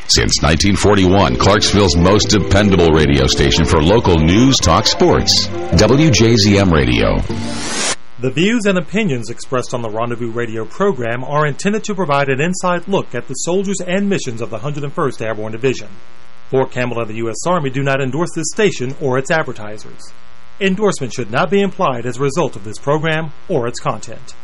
Since 1941, Clarksville's most dependable radio station for local news, talk, sports. WJZM Radio. The views and opinions expressed on the Rendezvous Radio program are intended to provide an inside look at the soldiers and missions of the 101st Airborne Division. Fort Campbell and the U.S. Army do not endorse this station or its advertisers. Endorsement should not be implied as a result of this program or its content.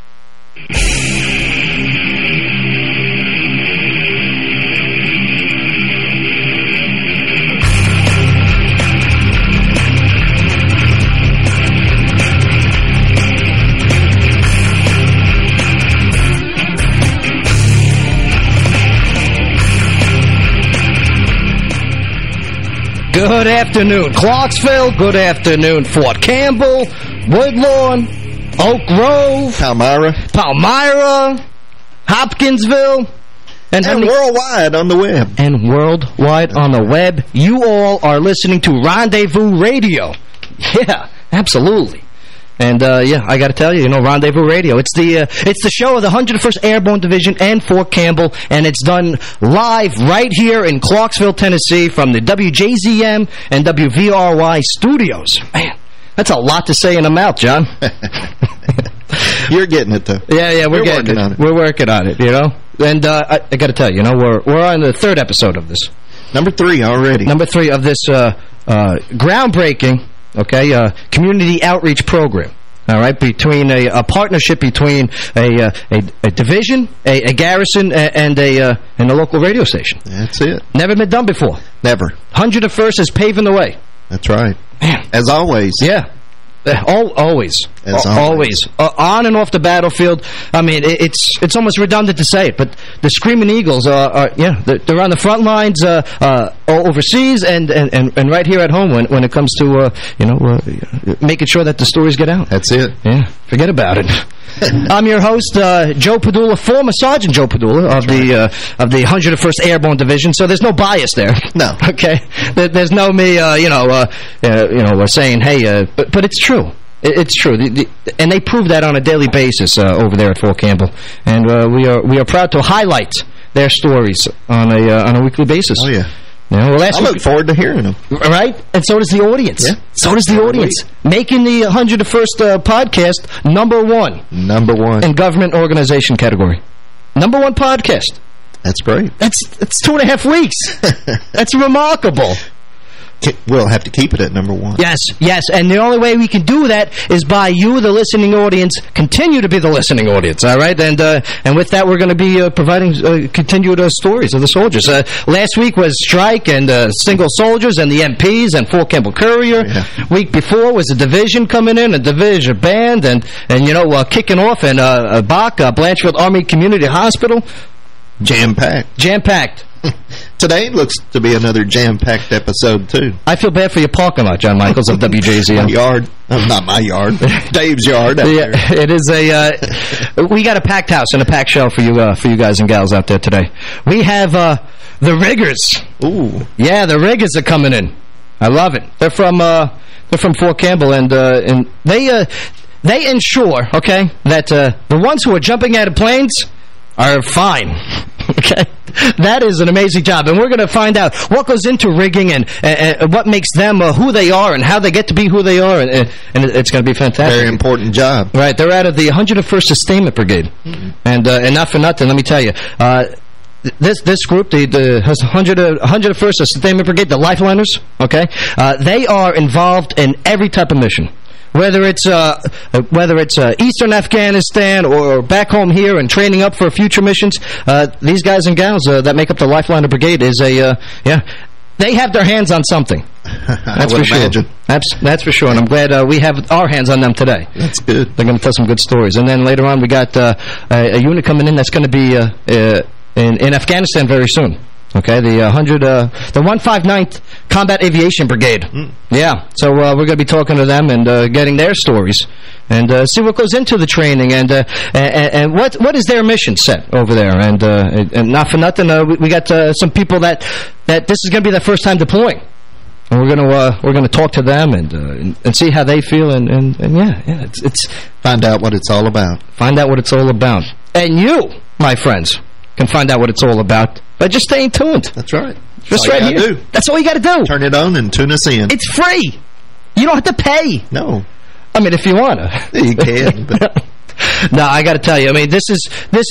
Good afternoon, Clarksville. Good afternoon, Fort Campbell, Woodlawn, Oak Grove, Palmyra, Hopkinsville, and worldwide on the web. And worldwide on the web. You all are listening to Rendezvous Radio. Yeah, absolutely. And, yeah, I got to tell you, Rendezvous Radio. It's the show of the 101st Airborne Division and Fort Campbell, and it's done live right here in Clarksville, Tennessee, from the WJZM and WVRY studios. Man, that's a lot to say in a mouth, John. You're getting it, though. Yeah, we're getting it. We're working on it, And I got to tell you, we're on the third episode of this. Number 3 already. Number 3 of this groundbreaking, community outreach program. All right, between a partnership between a division, a garrison, and a local radio station. That's it. Never been done before. Never. 101st is paving the way. That's right. Man. As always. Yeah. Always. As always. On and off the battlefield. I mean, it's almost redundant to say it, but the Screaming Eagles they're on the front lines overseas and right here at home when it comes to making sure that the stories get out. That's it. Yeah, forget about it. I'm your host, Joe Padula, former Sergeant Joe Padula of the 101st Airborne Division. So there's no bias there. No. Okay. There's no me, saying, hey, but it's true. It's true, and they prove that on a daily basis over there at Fort Campbell. And we are proud to highlight their stories on a weekly basis. Oh yeah. Well, I look forward to hearing them. Right? And so does the audience. Yeah. So does the audience. Making the 101st podcast number 1. Number 1. In government organization category. Number 1 podcast. That's great. That's 2.5 weeks. That's remarkable. We'll have to keep it at number 1. Yes, and the only way we can do that is by you, the listening audience, continue to be the listening audience, all right? And with that, we're going to be providing continued stories of the soldiers. Last week was strike and single soldiers and the MPs and Fort Campbell Courier. Yeah. Week before was a division coming in, a division band, and kicking off in Bach, Blanchfield Army Community Hospital. Jam-packed. Today looks to be another jam-packed episode, too. I feel bad for your parking lot, John Michaels of WJZM. My yard. Not my yard. Dave's yard. Yeah, it is we got a packed house and a packed show for you guys and gals out there today. We have the Riggers. Ooh. Yeah, the Riggers are coming in. I love it. They're from Fort Campbell, and they ensure, that the ones who are jumping out of planes are fine. Okay, that is an amazing job, and we're going to find out what goes into rigging and what makes them who they are and how they get to be who they are, and it's going to be fantastic. Very important job. Right, they're out of the 101st Sustainment Brigade, and not for nothing. Let me tell you, this group, the 101st Sustainment Brigade, the Lifeliners, they are involved in every type of mission. Whether it's Eastern Afghanistan or back home here and training up for future missions, these guys and gals that make up the Lifeliner Brigade is they have their hands on something. That's for sure. That's for sure, and I'm glad we have our hands on them today. That's good. They're going to tell some good stories, and then later on we got a unit coming in that's going to be in Afghanistan very soon. Okay, the 159th Combat Aviation Brigade. Yeah, so we're going to be talking to them and getting their stories and see what goes into the training and what is their mission set over there. And not for nothing, we got some people that this is going to be their first time deploying. And we're gonna talk to them and see how they feel and yeah, it's find out what it's all about. Find out what it's all about. And you, my friends, can find out what it's all about by just staying tuned. That's right. Just right here. That's all you got to do. Turn it on and tune us in. It's free. You don't have to pay. No. I mean, if you want to. You can. But... No, I got to tell you. I mean, this is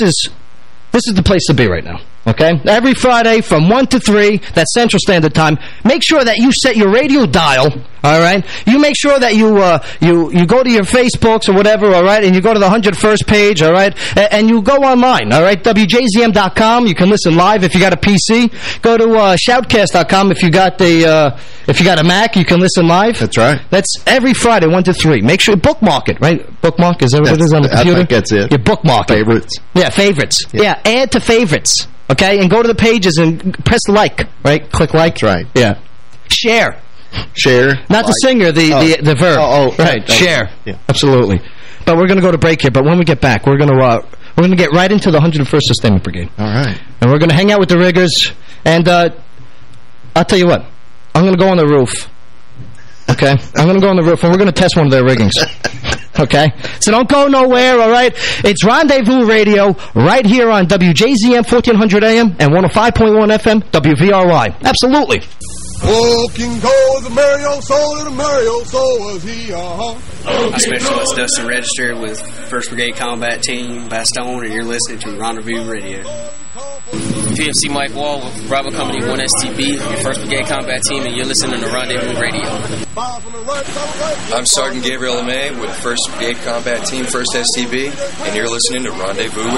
the place to be right now. Okay? Every Friday from 1 to 3, that's Central Standard Time. Make sure that you set your radio dial, all right? You make sure that you go to your Facebooks or whatever, all right? And you go to the 101st page, all right? And you go online, all right? WJZM.com. You can listen live if you got a PC. Go to Shoutcast.com if you got a Mac. You can listen live. That's right. That's every Friday, 1 to 3. Make sure you bookmark it, right? Bookmark, is that what it is on the computer? I think that's it. You bookmark favorites. Yeah, favorites. Yeah, add to favorites. Okay, and go to the pages and press like, right? Click like. That's right. Yeah. Share. Share. Not the singer, the verb. Oh, right. Share. Yeah. Absolutely. But we're going to go to break here. But when we get back, we're going to get right into the 101st Sustainment Brigade. All right. And we're going to hang out with the riggers. And I'll tell you what. I'm going to go on the roof. Okay? I'm going to go on the roof, and we're going to test one of their riggings. Okay? So don't go nowhere, all right? It's Rendezvous Radio right here on WJZM 1400 AM and 105.1 FM WVRY. Absolutely. Walking goes the merry old soul, and the merry old soul was he, My specialist Dustin Register with 1st Brigade Combat Team, Bastogne, and you're listening to Rendezvous Radio. PFC Mike Wall with Bravo Company 1STB, your 1st Brigade Combat Team, and you're listening to Rendezvous Radio. I'm Sergeant Gabriel LeMay with 1st Brigade Combat Team, 1st STB, and you're listening to Rendezvous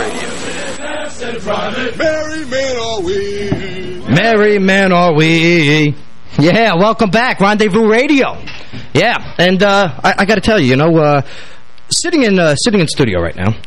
Radio. Merry men are we. Merry men are we. Yeah, welcome back, Rendezvous Radio. Yeah, and I got to tell you, sitting in studio right now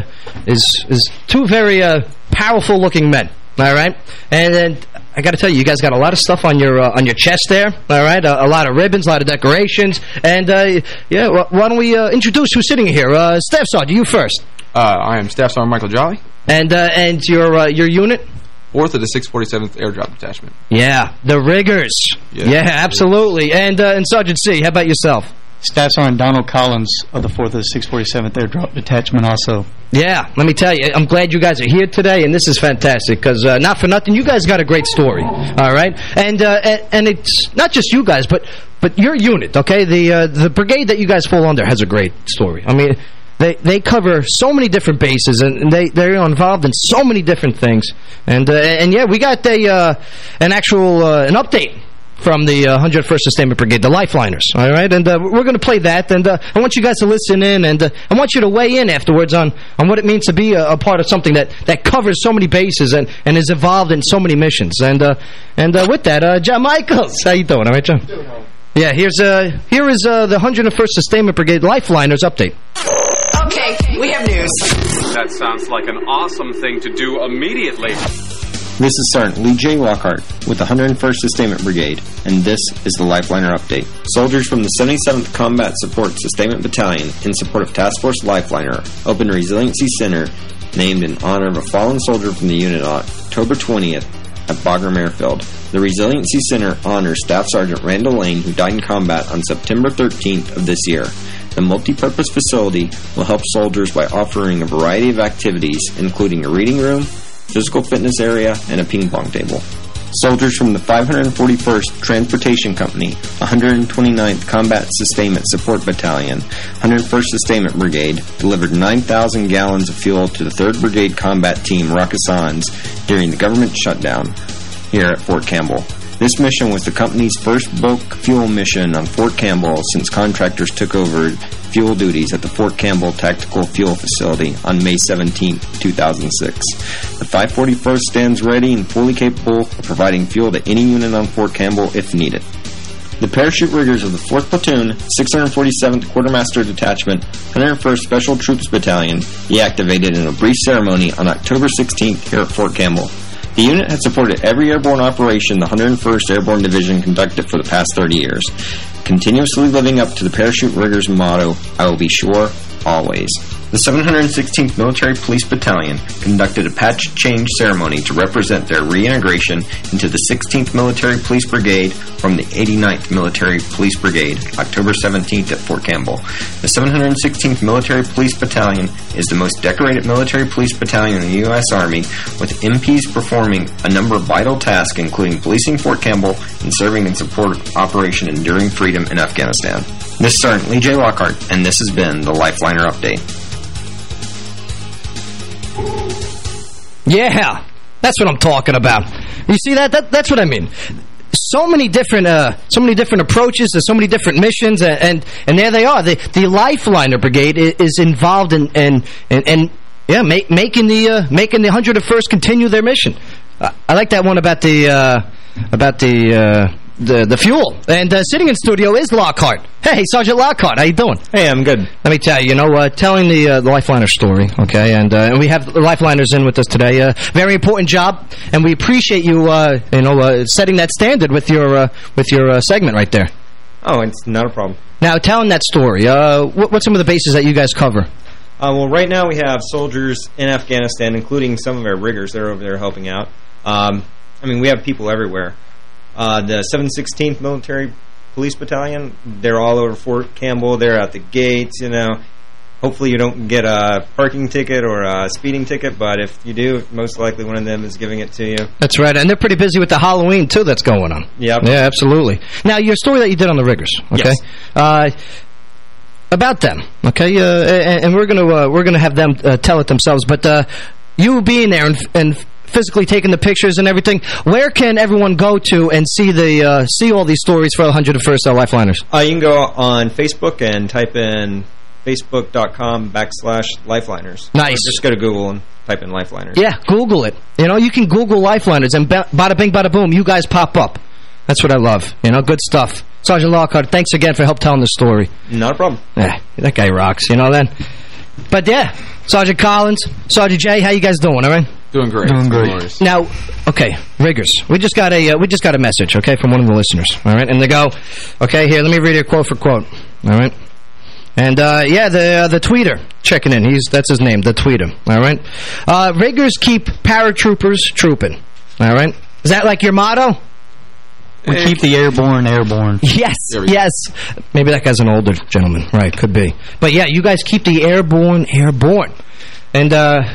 is two very powerful looking men. All right, and I got to tell you, you guys got a lot of stuff on your chest there. All right, a lot of ribbons, a lot of decorations, and yeah, why don't we introduce who's sitting here? Staff Sergeant, you first. I am Staff Sergeant Michael Jolly, and your unit. 4th of the 647th Airdrop Detachment. Yeah, the riggers. Yeah, absolutely. And Sergeant C, how about yourself? Staff Sergeant Donald Collins of the 4th of the 647th Airdrop Detachment also. Yeah, let me tell you, I'm glad you guys are here today, and this is fantastic, because not for nothing, you guys got a great story, all right? And it's not just you guys, but your unit, okay? The brigade that you guys fall under has a great story. I mean, they cover so many different bases, and they're involved in so many different things. And yeah, we got an update from the 101st Sustainment Brigade, the Lifeliners, all right? And we're going to play that, and I want you guys to listen in, and I want you to weigh in afterwards on what it means to be a part of something that covers so many bases and is involved in so many missions. And with that, John Michaels, how you doing? All right, John? Doing well. Yeah, here is the 101st Sustainment Brigade Lifeliners update. Okay, we have news. That sounds like an awesome thing to do immediately. This is Sergeant Lee J. Lockhart with the 101st Sustainment Brigade, and this is the Lifeliner Update. Soldiers from the 77th Combat Support Sustainment Battalion, in support of Task Force Lifeliner, opened a Resiliency Center named in honor of a fallen soldier from the unit on October 20th at Bagram Airfield. The Resiliency Center honors Staff Sergeant Randall Lane, who died in combat on September 13th of this year. The multi-purpose facility will help soldiers by offering a variety of activities, including a reading room, physical fitness area, and a ping pong table. Soldiers from the 541st Transportation Company, 129th Combat Sustainment Support Battalion, 101st Sustainment Brigade delivered 9,000 gallons of fuel to the 3rd Brigade Combat Team Rakkasans during the government shutdown here at Fort Campbell. This mission was the company's first bulk fuel mission on Fort Campbell since contractors took over fuel duties at the Fort Campbell Tactical Fuel Facility on May 17, 2006. The 541st stands ready and fully capable of providing fuel to any unit on Fort Campbell if needed. The parachute riggers of the 4th Platoon, 647th Quartermaster Detachment, 101st Special Troops Battalion deactivated in a brief ceremony on October 16th here at Fort Campbell. The unit had supported every airborne operation the 101st Airborne Division conducted for the past 30 years, continuously living up to the parachute riggers' motto, "I will be sure, always." The 716th Military Police Battalion conducted a patch change ceremony to represent their reintegration into the 16th Military Police Brigade from the 89th Military Police Brigade, October 17th at Fort Campbell. The 716th Military Police Battalion is the most decorated military police battalion in the U.S. Army, with MPs performing a number of vital tasks, including policing Fort Campbell and serving in support of Operation Enduring Freedom in Afghanistan. This is Sergeant Lee J. Lockhart, and this has been the Lifeliner Update. Yeah, that's what I'm talking about. You see that? That's what I mean. So many different approaches, there's so many different missions, and there they are. The Lifeliner Brigade is involved in making the 101st continue their mission. I like that one about the fuel. And sitting in studio is Lockhart. Hey, Sergeant Lockhart, how you doing? Hey, I'm good. Let me tell you, telling the Lifeliner story, okay, and we have the Lifeliners in with us today. Very important job, and we appreciate you, setting that standard with your segment right there. Oh, it's not a problem. Now, telling that story, what's some of the bases that you guys cover? Well, right now we have soldiers in Afghanistan, including some of our riggers. They're over there helping out. We have people everywhere. The 716th Military Police Battalion, they're all over Fort Campbell. They're at the gates, Hopefully you don't get a parking ticket or a speeding ticket, but if you do, most likely one of them is giving it to you. That's right, and they're pretty busy with the Halloween, too, that's going on. Yep. Yeah, absolutely. Now, your story that you did on the riggers, okay? Yes. About them, okay? And we're gonna have them tell it themselves, but you being there and physically taking the pictures and everything, where can everyone go to and see see all these stories for the 101st Lifeliners? You can go on Facebook and type in facebook.com/Lifeliners. Nice. Or just go to Google and type in Lifeliners. Yeah, Google it. You can Google Lifeliners and bada bing, bada boom, you guys pop up. That's what I love. Good stuff. Sergeant Lockhart, thanks again for help telling the story. Not a problem. Yeah, that guy rocks, then. But yeah, Sergeant Collins, Sergeant Jay, how you guys doing, all right? Doing great. Doing great. Now, okay, riggers. We just got a message, okay, from one of the listeners, all right? And they go, okay, here, let me read it quote for quote, all right? And the tweeter checking in. That's his name, the tweeter, all right? Riggers keep paratroopers trooping, all right? Is that like your motto? We keep the airborne. Yes, yes. Maybe that guy's an older gentleman. Right, could be. But yeah, you guys keep the airborne. And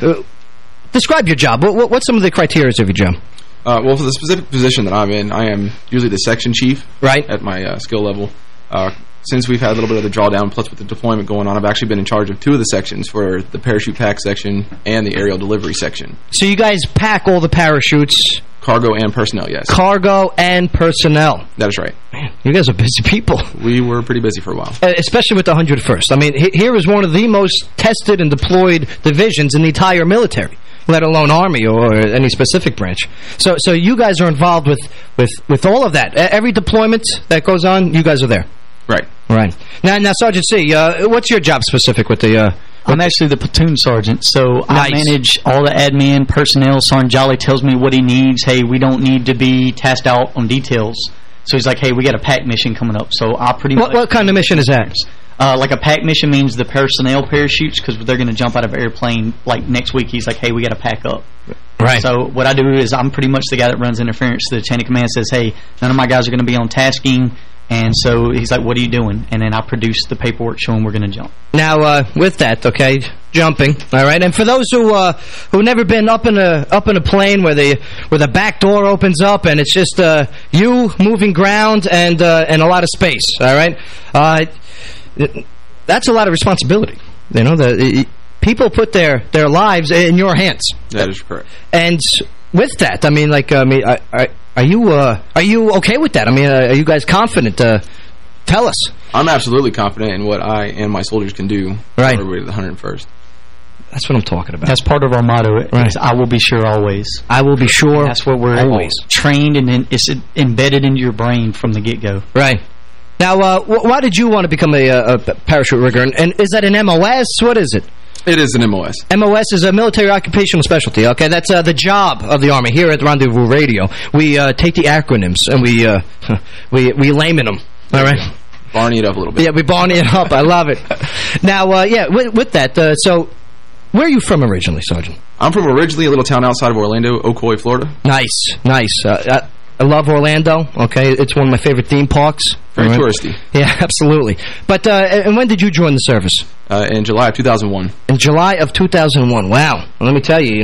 describe your job. What's some of the criteria of your job? Well, for the specific position that I'm in, I am usually the section chief. Right. At my skill level. Since we've had a little bit of the drawdown, plus with the deployment going on, I've actually been in charge of 2 of the sections, for the parachute pack section and the aerial delivery section. So you guys pack all the parachutes? Cargo and personnel, yes. Cargo and personnel. That is right. Man, you guys are busy people. We were pretty busy for a while. Especially with the 101st. I mean, here is one of the most tested and deployed divisions in the entire military, let alone Army or any specific branch. So you guys are involved with all of that. Every deployment that goes on, you guys are there. Right. Right. Now, Sergeant C, what's your job specific with the... I'm actually the platoon sergeant, so nice. I manage all the admin, personnel. Sergeant Jolly tells me what he needs. Hey, we don't need to be tasked out on details. So he's like, hey, we got a pack mission coming up. So I pretty much... What kind of mission is that? Like a pack mission means the personnel parachutes, because they're going to jump out of an airplane like next week. He's like, hey, we got to pack up. Right. So what I do is I'm pretty much the guy that runs interference. The chain of command says, hey, none of my guys are going to be on tasking. And so he's like, what are you doing? And then I produce the paperwork showing we're going to jump. Now, with that, okay, jumping, all right? And for those who've never been up in a plane where the back door opens up and it's just you moving ground and a lot of space, all right? That's a lot of responsibility. People put their lives in your hands. That is correct. And with that, I mean, are you okay with that? I mean, are you guys confident? Tell us. I'm absolutely confident in what I and my soldiers can do for everybody at the 101st. That's what I'm talking about. That's part of our motto. Right. I will be sure always. I will be sure. And that's what we're always trained, and then it's embedded into your brain from the get-go. Right. Now, why did you want to become a parachute rigger? And is that an MOS? What is it? It is an MOS. MOS is a military occupational specialty. Okay, that's the job of the Army. Here at Rendezvous Radio, we take the acronyms and we layman them. All right. Barney it up a little bit. Yeah, we Barney it up. I love it. Now, with that, so where are you from originally, Sergeant? I'm from originally a little town outside of Orlando, Ocoee, Florida. Nice. I love Orlando, okay? It's one of my favorite theme parks. Very touristy. Yeah, absolutely. But and when did you join the service? In July of 2001. In July of 2001. Wow. Well, let me tell you,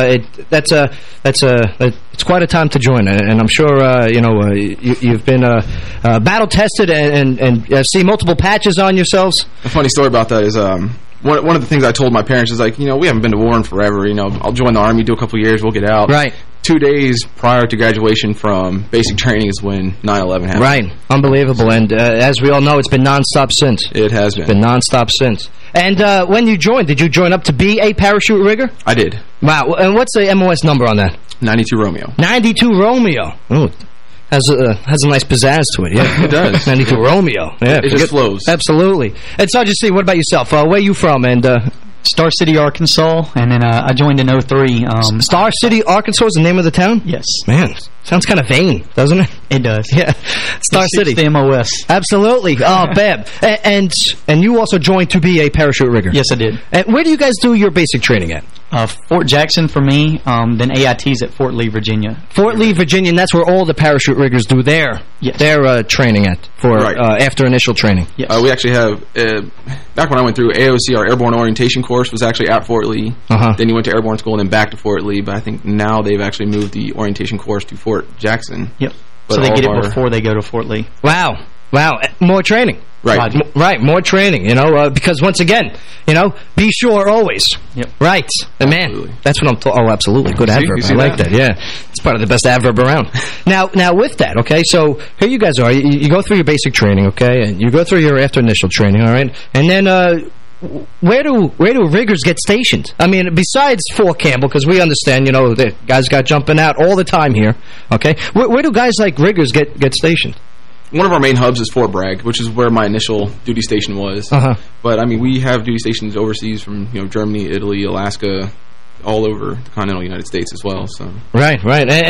it's quite a time to join, and I'm sure you've been battle tested and see multiple patches on yourselves. A funny story about that is one of the things I told my parents is like, we haven't been to war in forever. I'll join the Army, do a couple years, we'll get out. Right. 2 days prior to graduation from basic training is when 9/11 happened. Right. Unbelievable. And as we all know, it's been nonstop since. It has been. It's been nonstop since. And when you joined, did you join up to be a parachute rigger? I did. Wow. And what's the MOS number on that? 92 Romeo. 92 Romeo. Ooh. Has a nice pizzazz to it, yeah. It does. 92 Romeo. Yeah, it just flows. Absolutely. And Sergeant C, what about yourself? Where are you from? And Star City, Arkansas, and then I joined in 03. Star City, Arkansas is the name of the town? Yes. Man, sounds kind of vain, doesn't it? It does. Yeah. Star City. The MOS. Absolutely. Oh, Bab. And you also joined to be a parachute rigger? Yes, I did. And where do you guys do your basic training at? Fort Jackson for me, then AIT's at Fort Lee, Virginia. Fort Lee, Virginia, and that's where all the parachute riggers do their training at for after initial training. Yes. We actually have, back when I went through AOC, our Airborne Orientation course was actually at Fort Lee. Then you went to Airborne School and then back to Fort Lee, but I think now they've actually moved the orientation course to Fort Jackson. Yep. But so they get it before they go to Fort Lee. Wow. Wow. More training. Right. Right. More training, because once again, be sure always. Yep. Right. And man, that's what I'm talking. Oh, absolutely. Good adverb. I like that. Yeah. It's part of the best adverb around. Now with that, okay, so here you guys are. You go through your basic training, okay, and you go through your after initial training, all right? And then where do riggers get stationed? I mean, besides Fort Campbell, because we understand, the guys got jumping out all the time here, okay? Where do guys like riggers get stationed? One of our main hubs is Fort Bragg, which is where my initial duty station was. But, I mean, we have duty stations overseas from, Germany, Italy, Alaska, all over the continental United States as well. So Right.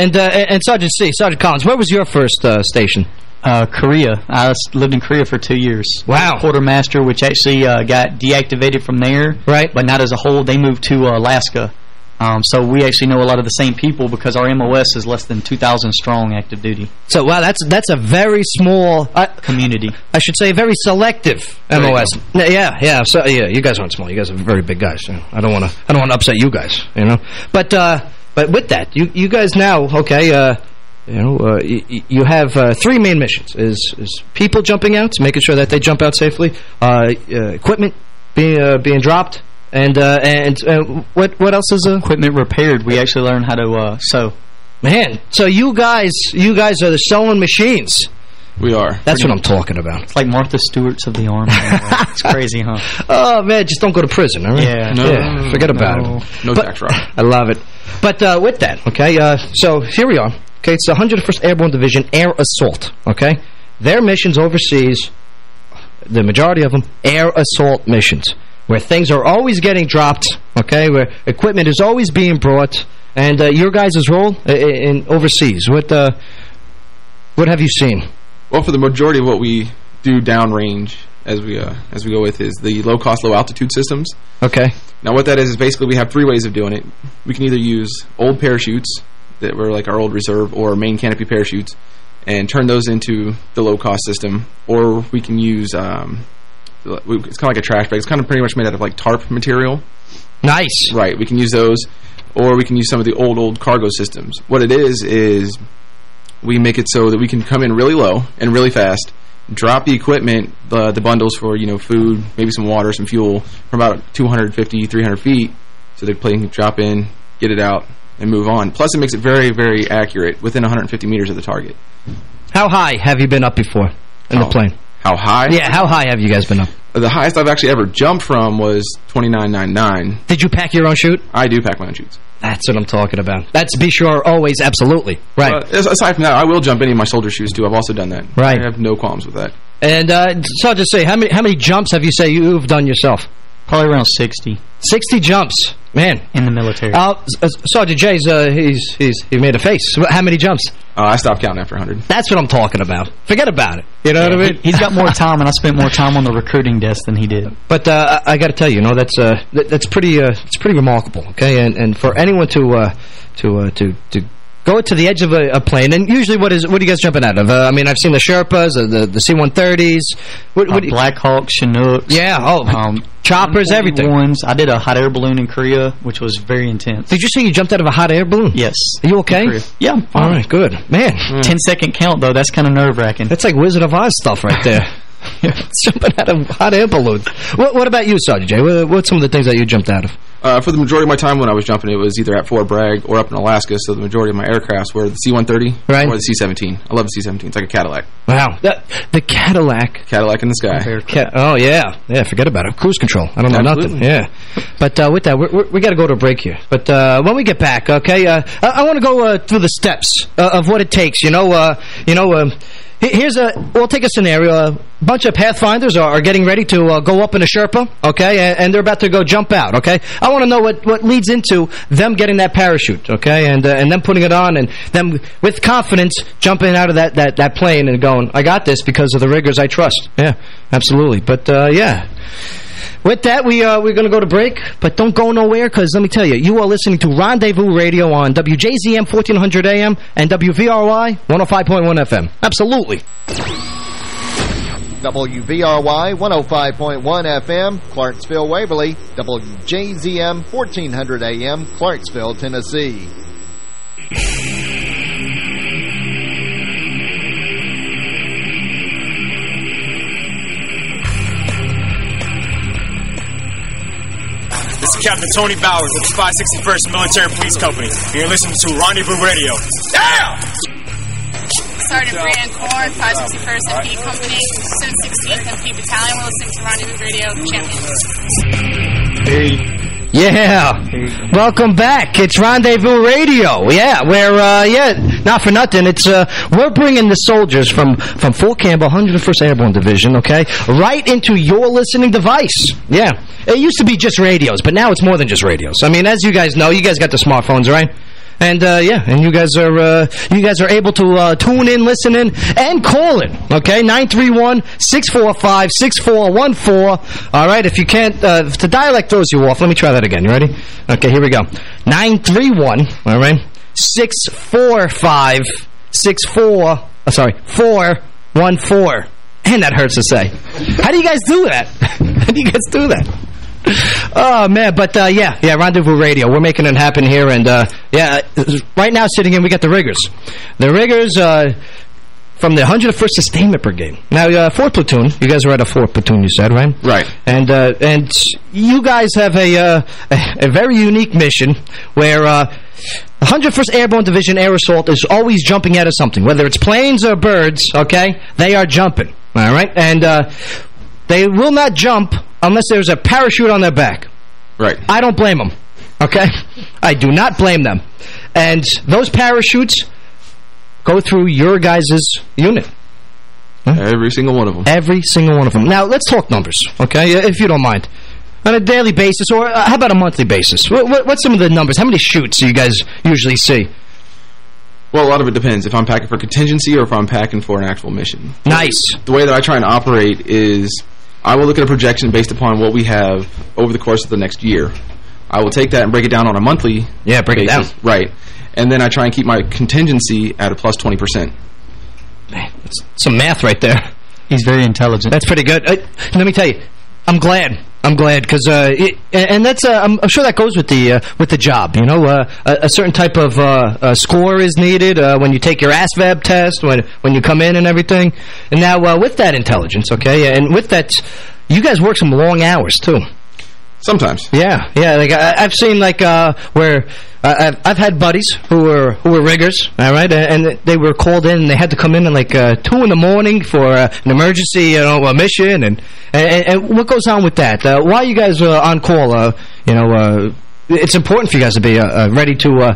And Sergeant C, Sergeant Collins, where was your first station? Korea. I lived in Korea for 2 years. Wow. Quartermaster, which actually got deactivated from there. Right. But not as a whole. They moved to Alaska. So we actually know a lot of the same people because our MOS is less than 2,000 strong active duty. So, wow, that's a very small community. I should say very selective MOS. Yeah. So you guys aren't small. You guys are very big guys. I don't want to upset you guys, But with that, you guys now, okay, you have 3 main missions: is people jumping out, making sure that they jump out safely, equipment being dropped. And what else is equipment repaired? We actually learned how to sew. Man, so you guys are the sewing machines. We are. That's what I'm talking about. It's like Martha Stewart's of the Army. It's crazy, huh? Oh man, just don't go to prison, all right? Yeah. No, forget about it. No tax rock. I love it. But with that, okay, so here we are. Okay, it's the 101st Airborne Division Air Assault, okay? Their missions overseas, the majority of them, air assault missions, where things are always getting dropped, okay, where equipment is always being brought, and your guys' role in overseas, what have you seen? Well, for the majority of what we do downrange as we go with is the low-cost, low-altitude systems. Okay. Now, what that is basically we have 3 ways of doing it. We can either use old parachutes that were like our old reserve or main canopy parachutes and turn those into the low-cost system, or we can use... it's kind of like a trash bag. It's kind of pretty much made out of like tarp material. Nice. Right. We can use those, or we can use some of the old cargo systems. What it is we make it so that we can come in really low and really fast, drop the equipment, the bundles for, food, maybe some water, some fuel, from about 250, 300 feet, so the plane can drop in, get it out, and move on. Plus, it makes it very, very accurate within 150 meters of the target. How high have you been up before in the plane? How high? Yeah, how high have you guys been up? The highest I've actually ever jumped from was 2999. Did you pack your own chute? I do pack my own chutes. That's what I'm talking about. That's be sure always, absolutely. Right. Aside from that, I will jump any of my soldier shoes, too. I've also done that. Right. I have no qualms with that. And so I'll just say, how many jumps have you say you've done yourself? Probably around 60. 60 jumps. Man. In the military. Sergeant Jay's, he made a face. How many jumps? I stopped counting after 100. That's what I'm talking about. Forget about it. You know what I mean? He's got more time, and I spent more time on the recruiting desk than he did. But I got to tell you, that's pretty it's pretty remarkable. Okay, and for anyone to go to the edge of a plane, and usually what are you guys jumping out of? I mean, I've seen the Sherpas, the C-130s. Black Hawk, Chinooks. Yeah, choppers, everything. I did a hot air balloon in Korea, which was very intense. Did you say you jumped out of a hot air balloon? Yes. Are you okay? Yeah, I'm fine. All right, good. Man. 10-second count, though. That's kind of nerve-wracking. That's like Wizard of Oz stuff right there. Jumping out of hot air balloons. What about you, Sergeant Jay? What's some of the things that you jumped out of? For the majority of my time when I was jumping, it was either at Fort Bragg or up in Alaska, so the majority of my aircrafts were the C-130 or the C-17. I love the C-17. It's like a Cadillac. Wow. The Cadillac. Cadillac in the sky. Oh, yeah. Yeah, forget about it. Cruise control. I don't know nothing. Yeah. But with that, we got to go to a break here. But when we get back, okay, I want to go through the steps of what it takes. We'll take a scenario. A bunch of Pathfinders are getting ready to go up in a Sherpa, okay, and they're about to go jump out, okay? I want to know what leads into them getting that parachute, okay, and them putting it on and them, with confidence, jumping out of that plane and going, I got this because of the riggers I trust. Yeah, absolutely. But, yeah. With that, we're going to go to break, but don't go nowhere because let me tell you, you are listening to Rendezvous Radio on WJZM 1400 AM and WVRY 105.1 FM. Absolutely. WVRY 105.1 FM, Clarksville, Waverly, WJZM 1400 AM, Clarksville, Tennessee. This is Captain Tony Bowers of the 561st Military Police Company. You're listening to Rendezvous Radio. Yeah! Sergeant Brandon Korn, 561st MP Company, 16th MP Battalion. We're listening to Rendezvous Radio, Champions. Hey. Yeah. Welcome back. It's Rendezvous Radio. Yeah, we're, not for nothing. It's, we're bringing the soldiers from Fort Campbell, 101st Airborne Division, okay, right into your listening device. Yeah. It used to be just radios, but now it's more than just radios. I mean, as you guys know, you guys got the smartphones, right? And, and you guys are able to, tune in, listen in, and call in, okay? 931-645-6414. All right, if you can't, if the dialect throws you off, let me try that again. You ready? Okay, here we go. 931, all right, 414. And that hurts to say. How do you guys do that? How do you guys do that? Oh, man, but, yeah, Rendezvous Radio. We're making it happen here, and, right now sitting in, we got the riggers. The riggers, from the 101st Sustainment Brigade. Now, 4th Platoon, you guys are at a 4th Platoon, you said, right? Right. And you guys have a very unique mission where, the 101st Airborne Division Air Assault is always jumping out of something. Whether it's planes or birds, okay, they are jumping, all right? And, they will not jump unless there's a parachute on their back. Right. I don't blame them, okay? I do not blame them. And those parachutes go through your guys' unit. Every single one of them. Every single one of them. Now, let's talk numbers, okay, if you don't mind. On a daily basis, or how about a monthly basis? What's some of the numbers? How many shoots do you guys usually see? Well, a lot of it depends if I'm packing for contingency or if I'm packing for an actual mission. Nice. The way that I try and operate is I will look at a projection based upon what we have over the course of the next year. I will take that and break it down on a monthly break basis. It down. Right. And then I try and keep my contingency at a plus 20%. Man, that's some math right there. He's very intelligent. That's pretty good. Let me tell you, I'm glad because and that's I'm sure that goes with the job. You know, a certain type of score is needed when you take your ASVAB test, when you come in and everything. And now with that intelligence, okay, and with that, you guys work some long hours too. Sometimes. Yeah. Like I've seen like where I've had buddies who were riggers, all right, and they were called in and they had to come in at like 2 in the morning for an emergency, a mission, and what goes on with that? Why are you guys on call? it's important for you guys to be ready to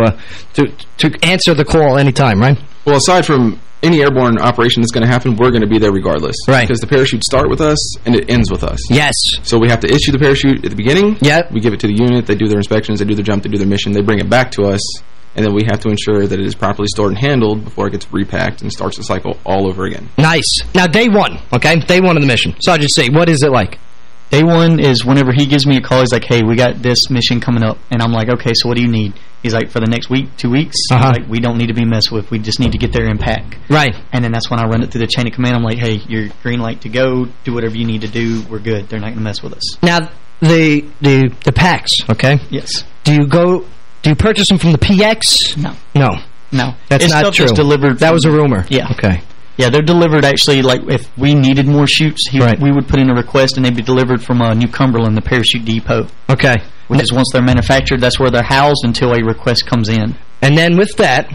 answer the call anytime, right? Well, aside from any airborne operation that's going to happen, we're going to be there regardless. Right. Because the parachutes start with us, and it ends with us. Yes. So we have to issue the parachute at the beginning. Yep. We give it to the unit. They do their inspections. They do their jump. They do their mission. They bring it back to us, and then we have to ensure that it is properly stored and handled before it gets repacked and starts the cycle all over again. Nice. Now, day one, okay? Day one of the mission. Sergeant C, what is it like? Day one is whenever he gives me a call, he's like, hey, we got this mission coming up. And I'm like, okay, so what do you need? He's like, for the next week, 2 weeks, he's like, we don't need to be messed with. We just need to get there and pack. Right. And then that's when I run it through the chain of command. I'm like, hey, you're green light to go. Do whatever you need to do. We're good. They're not going to mess with us. Now, the packs, okay? Yes. Do you purchase them from the PX? No. No. That's not true. Delivered that was a rumor. Yeah. Okay. Yeah, they're delivered actually, like, if we needed more chutes, we would put in a request and they'd be delivered from New Cumberland, the parachute depot. Okay. Which is once they're manufactured, that's where they're housed until a request comes in. And then with that,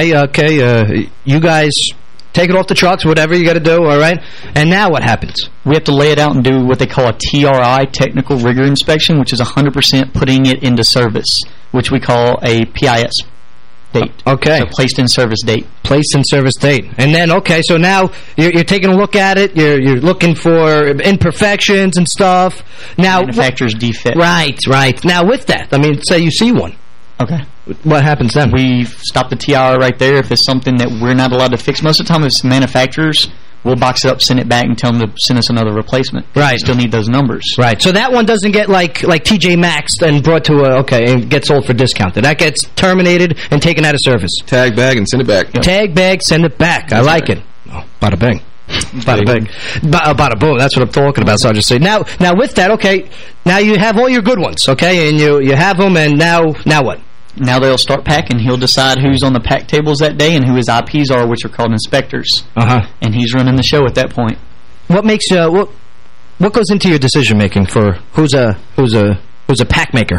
you guys take it off the trucks, whatever you got to do, all right? And now what happens? We have to lay it out and do what they call a TRI, Technical Rigor Inspection, which is 100% putting it into service, which we call a PIS date. Okay. So placed in service date. Placed in service date. And then, okay, so now you're taking a look at it. You're looking for imperfections and stuff. Now, manufacturer's defect. Right. Now, with that, I mean, say you see one. Okay. What happens then? We stop the TRI right there. If it's something that we're not allowed to fix, most of the time it's manufacturers, we'll box it up, send it back, and tell them to send us another replacement. Right. We still need those numbers. Right. So that one doesn't get like TJ Maxx and brought to and gets sold for discounted. That gets terminated and taken out of service. Tag bag and send it back. Yep. Tag bag, send it back. I like it. Oh, bada bing. Bada bing. Bada boom. That's what I'm talking about. So I'll just say now with that, okay, now you have all your good ones, okay, and you have them, and now what? Now they'll start packing. He'll decide who's on the pack tables that day and who his IPs are, which are called inspectors. And he's running the show at that point. What makes what goes into your decision making for who's a pack maker?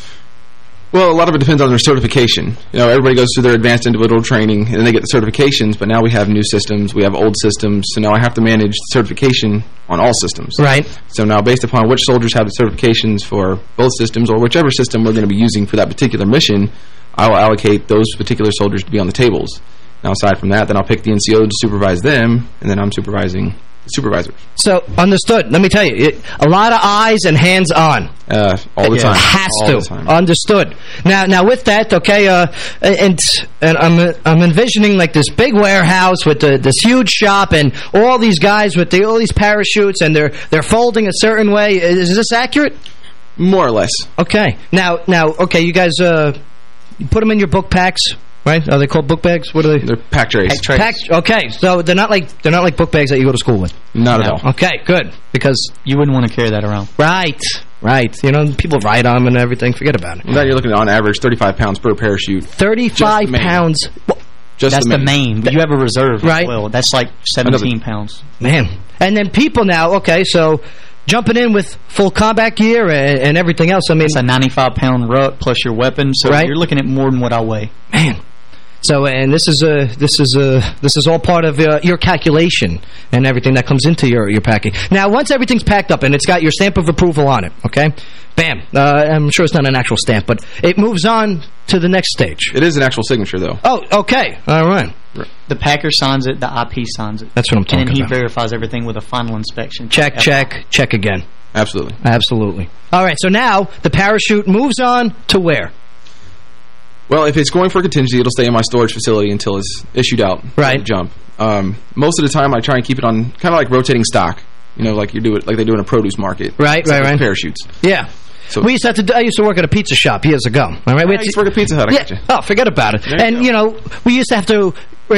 Well, a lot of it depends on their certification. You know, everybody goes through their advanced individual training, and then they get the certifications, but now we have new systems, we have old systems, so now I have to manage certification on all systems. Right. So now, based upon which soldiers have the certifications for both systems, or whichever system we're going to be using for that particular mission, I will allocate those particular soldiers to be on the tables. Now, aside from that, then I'll pick the NCO to supervise them, and then I'm supervising supervisors. So, understood. Let me tell you, a lot of eyes and hands on. All the time. Has all to. The time. Understood. Now with that, okay, and I'm envisioning like this big warehouse with this huge shop and all these guys with all these parachutes and they're folding a certain way. Is this accurate? More or less. Okay. Now, okay, you guys you put them in your book packs. Right? Are they called book bags? What are they? They're pack trays. Okay, so they're not like book bags that you go to school with. Not at all. Okay, good. Because you wouldn't want to carry that around. Right. You know, people ride on them and everything. Forget about it. Now you're looking at on average 35 pounds per parachute. 35 pounds. That's the main. But you have a reserve right? as well. That's like 17 pounds. Man. And then people now, okay, so jumping in with full combat gear and everything else. I mean, it's a 95-pound ruck plus your weapon, so you're looking at more than what I weigh. Man. So, and this is all part of your calculation and everything that comes into your packing. Now, once everything's packed up and it's got your stamp of approval on it, okay, bam. I'm sure it's not an actual stamp, but it moves on to the next stage. It is an actual signature, though. Oh, okay, all right. The packer signs it, the IP signs it. That's what I'm talking about. And then he verifies everything with a final inspection. Check again. Absolutely. All right, so now the parachute moves on to where? Well, if it's going for contingency, it'll stay in my storage facility until it's issued out. Right. To jump. Most of the time, I try and keep it on kind of like rotating stock. You know, like they do in a produce market. Right. Parachutes. Yeah. So I used to work at a pizza shop years ago. All right. I used to work at Pizza Hut. Oh, forget about it. And you know, we used to have to,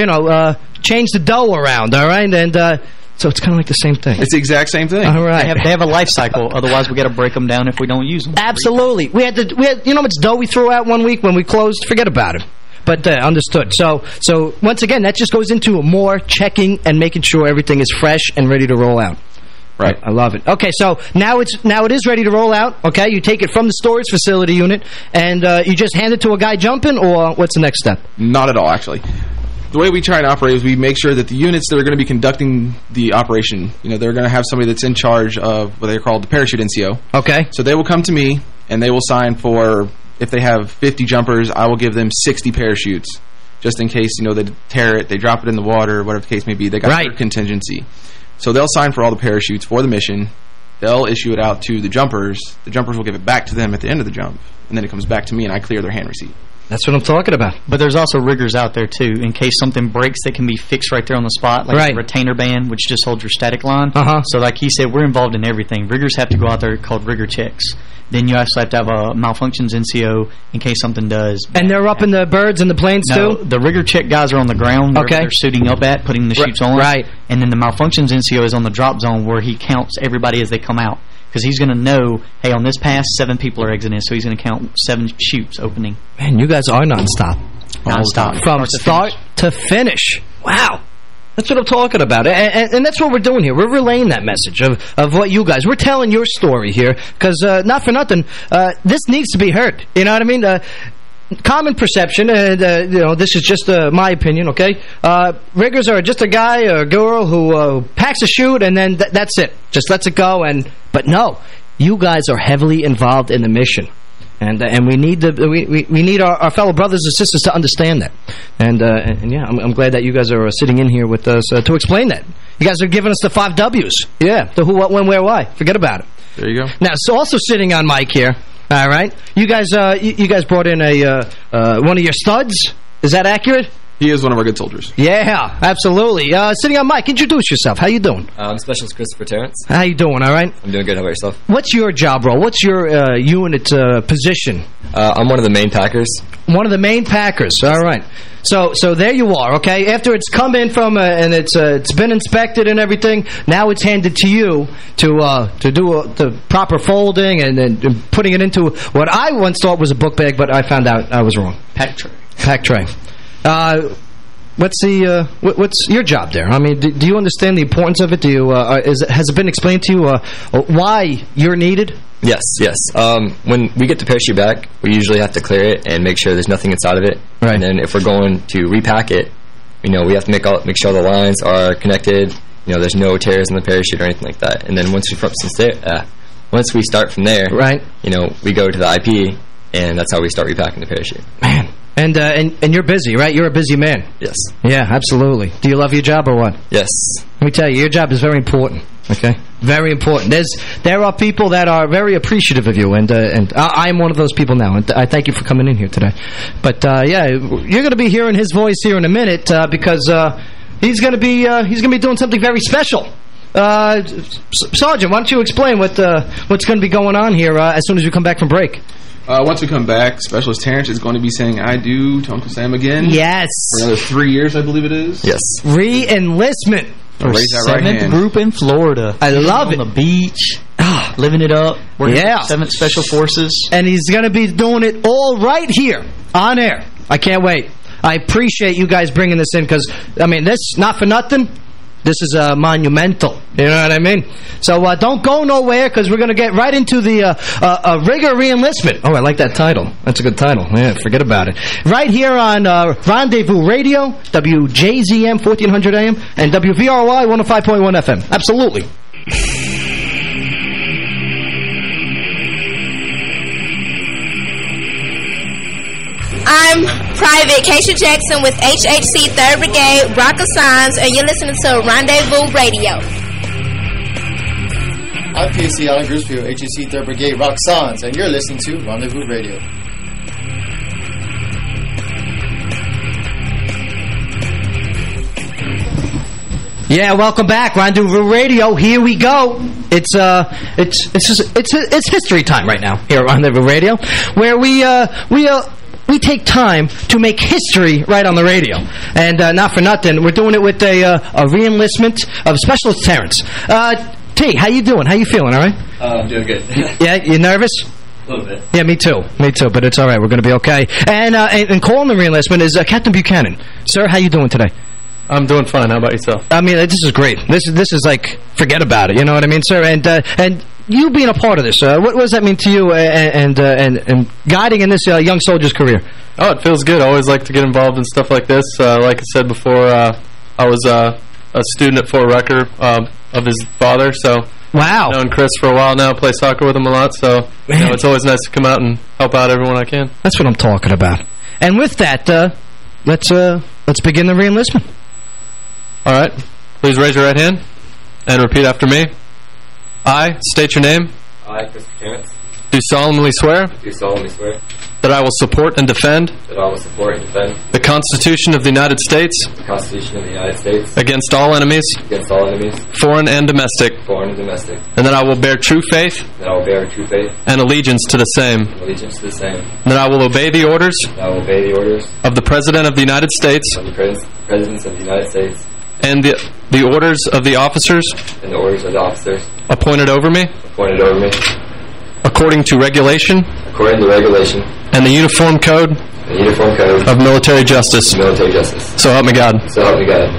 change the dough around. All right, and. So it's kind of like the same thing. It's the exact same thing. All right. They have a life cycle. Otherwise, we got to break them down if we don't use them. Absolutely. We had you know how much dough we threw out one week when we closed? Forget about it. But understood. So once again, that just goes into more checking and making sure everything is fresh and ready to roll out. Right. I love it. Okay, so now it is ready to roll out. Okay, you take it from the storage facility unit and you just hand it to a guy jumping, or what's the next step? Not at all, actually. The way we try and operate is we make sure that the units that are going to be conducting the operation, they're going to have somebody that's in charge of what they call the parachute NCO. Okay. So they will come to me, and they will sign for, if they have 50 jumpers, I will give them 60 parachutes, just in case, you know, they tear it, they drop it in the water, whatever the case may be. They got their contingency. So they'll sign for all the parachutes for the mission. They'll issue it out to the jumpers. The jumpers will give it back to them at the end of the jump, and then it comes back to me, and I clear their hand receipt. That's what I'm talking about. But there's also riggers out there, too, in case something breaks that can be fixed right there on the spot, like a retainer band, which just holds your static line. So like he said, we're involved in everything. Riggers have to go out there called rigger checks. Then you also have to have a malfunctions NCO in case something does. And they're up in the birds and the planes, too? The rigger check guys are on the ground where they're suiting up at, putting the chutes on. And then the malfunctions NCO is on the drop zone where he counts everybody as they come out. Because he's going to know, hey, on this pass, 7 people are exiting, so he's going to count 7 chutes opening. Man, you guys are nonstop. Nonstop. From start to finish. Wow. That's what I'm talking about. And that's what we're doing here. We're relaying that message of what you guys... We're telling your story here, because not for nothing, this needs to be heard. You know what I mean? Common perception, and you know, this is just my opinion, okay? Riggers are just a guy or a girl who packs a chute and then that's it. Just lets it go. But no, you guys are heavily involved in the mission, and we need we need our fellow brothers and sisters to understand that. And yeah, I'm glad that you guys are sitting in here with us to explain that. You guys are giving us the 5 W's. Yeah, the who, what, when, where, why. Forget about it. There you go. Now, so also sitting on mic here. All right, you guys brought in one of your studs. Is that accurate? He is one of our good soldiers. Yeah, absolutely. Sitting on mic, introduce yourself. How you doing? I'm Specialist Christopher Terrence. How you doing? All right. I'm doing good. How about yourself? What's your job role? What's your unit position? I'm one of the main packers. One of the main packers. All right. So there you are. Okay. After it's come in from and it's been inspected and everything, now it's handed to you to do the proper folding and putting it into what I once thought was a book bag, but I found out I was wrong. Pack tray. Pack tray. What's your job there? I mean, do you understand the importance of it? Do you has it been explained to you why you're needed? Yes. When we get the parachute back, we usually have to clear it and make sure there's nothing inside of it. Right. And then if we're going to repack it, you know, we have to make sure the lines are connected. You know, there's no tears in the parachute or anything like that. And then once we start from there, right? You know, we go to the IP, and that's how we start repacking the parachute. Man. And you're busy, right? You're a busy man. Yes. Yeah, absolutely. Do you love your job or what? Yes. Let me tell you, your job is very important. Okay, very important. There are people that are very appreciative of you, and I'm one of those people now. And I thank you for coming in here today. But yeah, you're going to be hearing his voice here in a minute because he's going to be doing something very special. Sergeant, why don't you explain what's going to be going on here as soon as we come back from break? Once we come back, Specialist Terrence is going to be saying I do to Uncle Sam again. Yes. For another 3 years, I believe it is. Yes. Re-enlistment. For raise that right 7th hand. group in Florida. I love it. On the beach. Living it up. Working for 7th Special Forces. And he's going to be doing it all right here on air. I can't wait. I appreciate you guys bringing this in because, I mean, this, not for nothing, this is monumental. You know what I mean? So don't go nowhere because we're going to get right into the rigger re-enlistment. Oh, I like that title. That's a good title. Yeah, forget about it. Right here on Rendezvous Radio, WJZM 1400 AM, and WVRY 105.1 FM. Absolutely. I'm Private Keisha Jackson with HHC 3rd Brigade, Rock of Signs, and you're listening to Rendezvous Radio. I'm PSC Alan Grisfield, HHC 3rd Brigade, Rock Signs, and you're listening to Rendezvous Radio. Yeah, welcome back, Rendezvous Radio. Here we go. It's history time right now here at Rendezvous Radio, where we take time to make history right on the radio. And not for nothing, we're doing it with a re-enlistment of Specialist Terrence. T, how you doing? How you feeling, all right? I'm doing good. Yeah, you nervous? A little bit. Yeah, me too. Me too, but it's all right. We're going to be okay. And calling the re-enlistment is Captain Buchanan. Sir, how you doing today? I'm doing fine. How about yourself? I mean, this is great. This is like, forget about it. You know what I mean, sir? And you being a part of this, what does that mean to you and guiding in this young soldier's career? Oh, it feels good. I always like to get involved in stuff like this. Like I said before, I was a student at Fort Rucker of his father, so Wow. I've known Chris for a while now, play soccer with him a lot, so it's always nice to come out and help out everyone I can. That's what I'm talking about. And with that, let's begin the re-enlistment. All right. Please raise your right hand and repeat after me. I state your name. I, Christopher Terrence. Do solemnly swear. Do solemnly swear. That I will support and defend. That I will support and defend. The Constitution of the United States. The Constitution of the United States. Against all enemies. Against all enemies. Foreign and domestic. Foreign and domestic. And that I will bear true faith. That I will bear true faith. And allegiance to the same. And allegiance to the same. And that I will obey the orders. And I will obey the orders. Of the President of the United States. Of the Presidents of the United States. And the orders of the officers. And the orders of the officers. Appointed over me. Appointed over me. According to regulation. According to regulation. And the Uniform Code. The Uniform Code. Of Military Justice. Military Justice. So help me God. So help me God.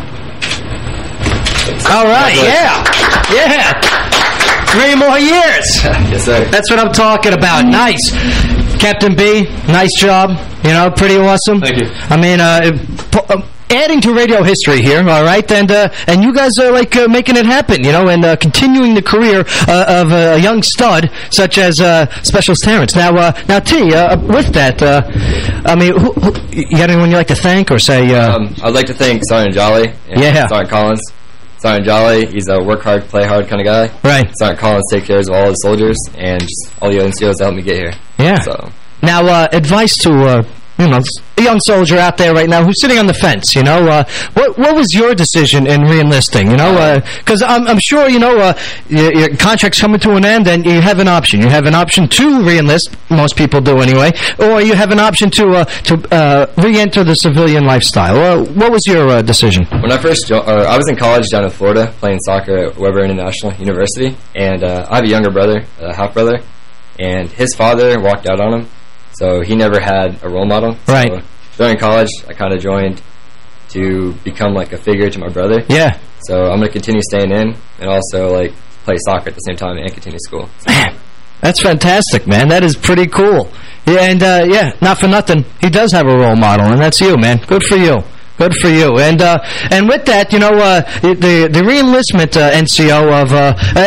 All right, yeah. 3 more years. Yes, sir. That's what I'm talking about. Nice. Captain B, nice job. You know, pretty awesome. Thank you. I mean, adding to radio history here, all right? And you guys are, like, making it happen, you know, and continuing the career of a young stud such as Specialist Terrence. Now, T, with that, I mean, you got anyone you like to thank or say? I'd like to thank Sergeant Jolly and Sergeant Collins. Sergeant Jolly, he's a work hard, play hard kind of guy. Right. Sergeant Collins takes care of all the soldiers and just all the NCOs that helped me get here. Yeah. So. Now, advice to, you know, a young soldier out there right now who's sitting on the fence, you know, what was your decision in re-enlisting, you know, because I'm sure, you know, your contract's coming to an end and you have an option. You have an option to re-enlist, most people do anyway, or you have an option to re-enter the civilian lifestyle. What was your decision? When I first I was in college down in Florida playing soccer at Weber International University, and I have a younger brother, a half-brother, and his father walked out on him. So he never had a role model. Right. So during college, I kind of joined to become like a figure to my brother. Yeah. So I'm going to continue staying in and also like play soccer at the same time and continue school. Man, that's fantastic, man. That is pretty cool. Yeah, and yeah, not for nothing. He does have a role model, and that's you, man. Good for you. Good for you. And with that, you know, the re-enlistment NCO of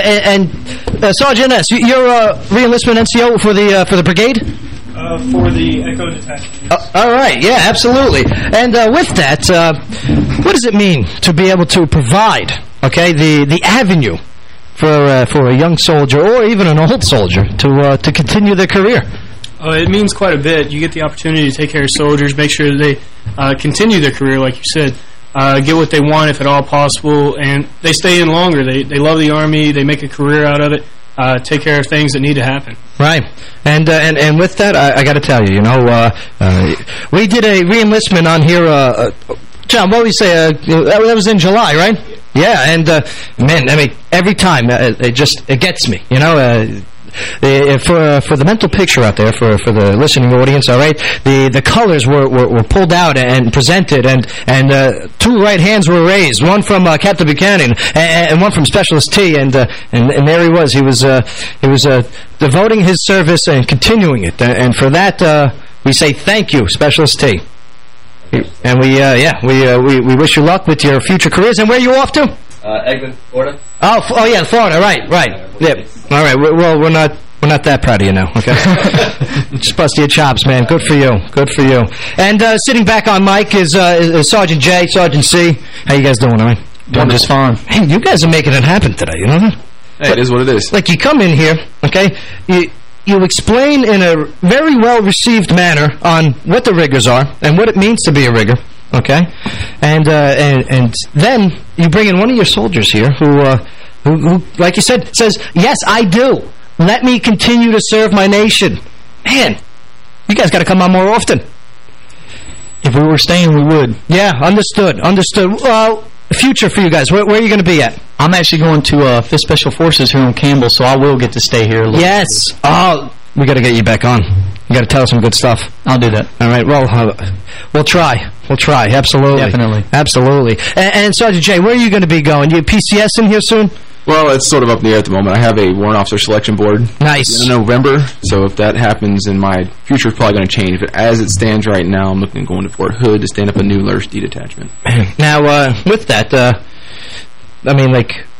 and Sergeant S, you're re-enlistment NCO for the brigade. For the Echo Detachment. All right, yeah, absolutely. And with that, what does it mean to be able to provide, okay, the avenue for a young soldier or even an old soldier to continue their career? It means quite a bit. You get the opportunity to take care of soldiers, make sure they continue their career, like you said, get what they want if at all possible, and they stay in longer. They love the Army. They make a career out of it. Take care of things that need to happen. Right. And with that, I got to tell you, you know, we did a re-enlistment on here, John, what would you say, that was in July, right? Yeah, and, man, I mean, every time, it gets me, you know, for the mental picture out there, for the listening audience, all right, the colors were pulled out and presented, and 2 right hands were raised, one from Captain Buchanan and one from Specialist T, and there he was. He was devoting his service and continuing it, and for that we say thank you, Specialist T. And we wish you luck with your future careers. And where are you off to? Egmont, Florida. Oh yeah, Florida. Right. Yeah. All right. Well, we're not that proud of you now. Okay. Just bust your chops, man. Good for you. Good for you. And sitting back on mic is Sergeant J, Sergeant C. How you guys doing? All right. Doing just fine. Hey, you guys are making it happen today. You know that? Hey, it is what it is. Like, you come in here, okay? You explain in a very well-received manner on what the riggers are and what it means to be a rigger, okay? And then you bring in one of your soldiers here who, like you said, says, yes, I do. Let me continue to serve my nation. Man, you guys got to come on more often. If we were staying, we would. Yeah, understood. Future for you guys, where are you going to be at? I'm actually going to 5th Special Forces here on Campbell, so I will get to stay here a little bit. Oh, we got to get you back on. You got to tell us some good stuff. I'll do that. All right, well, we'll try. We'll try, absolutely. Definitely. Absolutely. And Sergeant J, where are you going to be going? You PCS in here soon? Well, it's sort of up in the air at the moment. I have a warrant officer selection board. Nice. In November, so if that happens, then my future is probably going to change. But as it stands right now, I'm looking at going to Fort Hood to stand up a new LRSD detachment. Now, with that, I mean, like,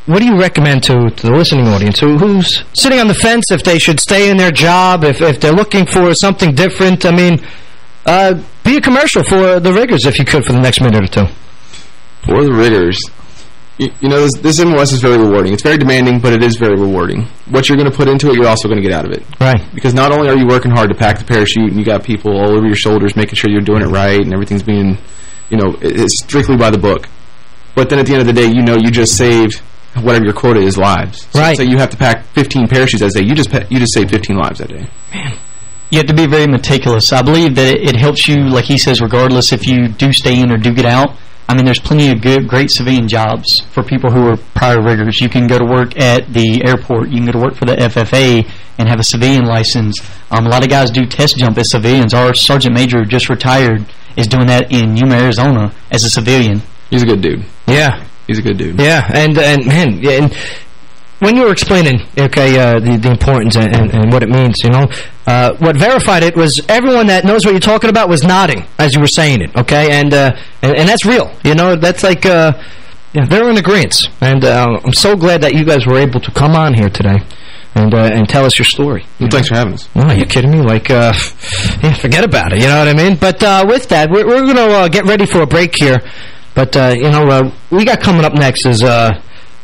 what do you recommend to the listening audience who's sitting on the fence if they should stay in their job, if they're looking for something different? I mean, be a commercial for the riggers if you could for the next minute or two. For the riggers, you know, this MLS is very rewarding. It's very demanding, but it is very rewarding. What you're going to put into it, you're also going to get out of it. Right. Because not only are you working hard to pack the parachute, and you got people all over your shoulders making sure you're doing it right, and everything's being, you know, it's strictly by the book. But then at the end of the day, you know, you just saved whatever your quota is lives. So, right. So you have to pack 15 parachutes that day. You just saved 15 lives that day. Man. You have to be very meticulous. I believe that it helps you, like he says, regardless if you do stay in or do get out. I mean, there's plenty of great civilian jobs for people who are prior riggers. You can go to work at the airport. You can go to work for the FFA and have a civilian license. A lot of guys do test jump as civilians. Our Sergeant Major just retired is doing that in Yuma, Arizona as a civilian. He's a good dude. Yeah. He's a good dude. Yeah, and man, yeah, and when you were explaining, okay, the importance and what it means, you know, what verified it was everyone that knows what you're talking about was nodding as you were saying it, okay, and that's real, you know, that's like, yeah, they're in agreement, and I'm so glad that you guys were able to come on here today and tell us your story. Well, thanks for having us. Oh, are you kidding me? Like, yeah, forget about it, you know what I mean? But with that, we're going to get ready for a break here. But, you know, we got coming up next is the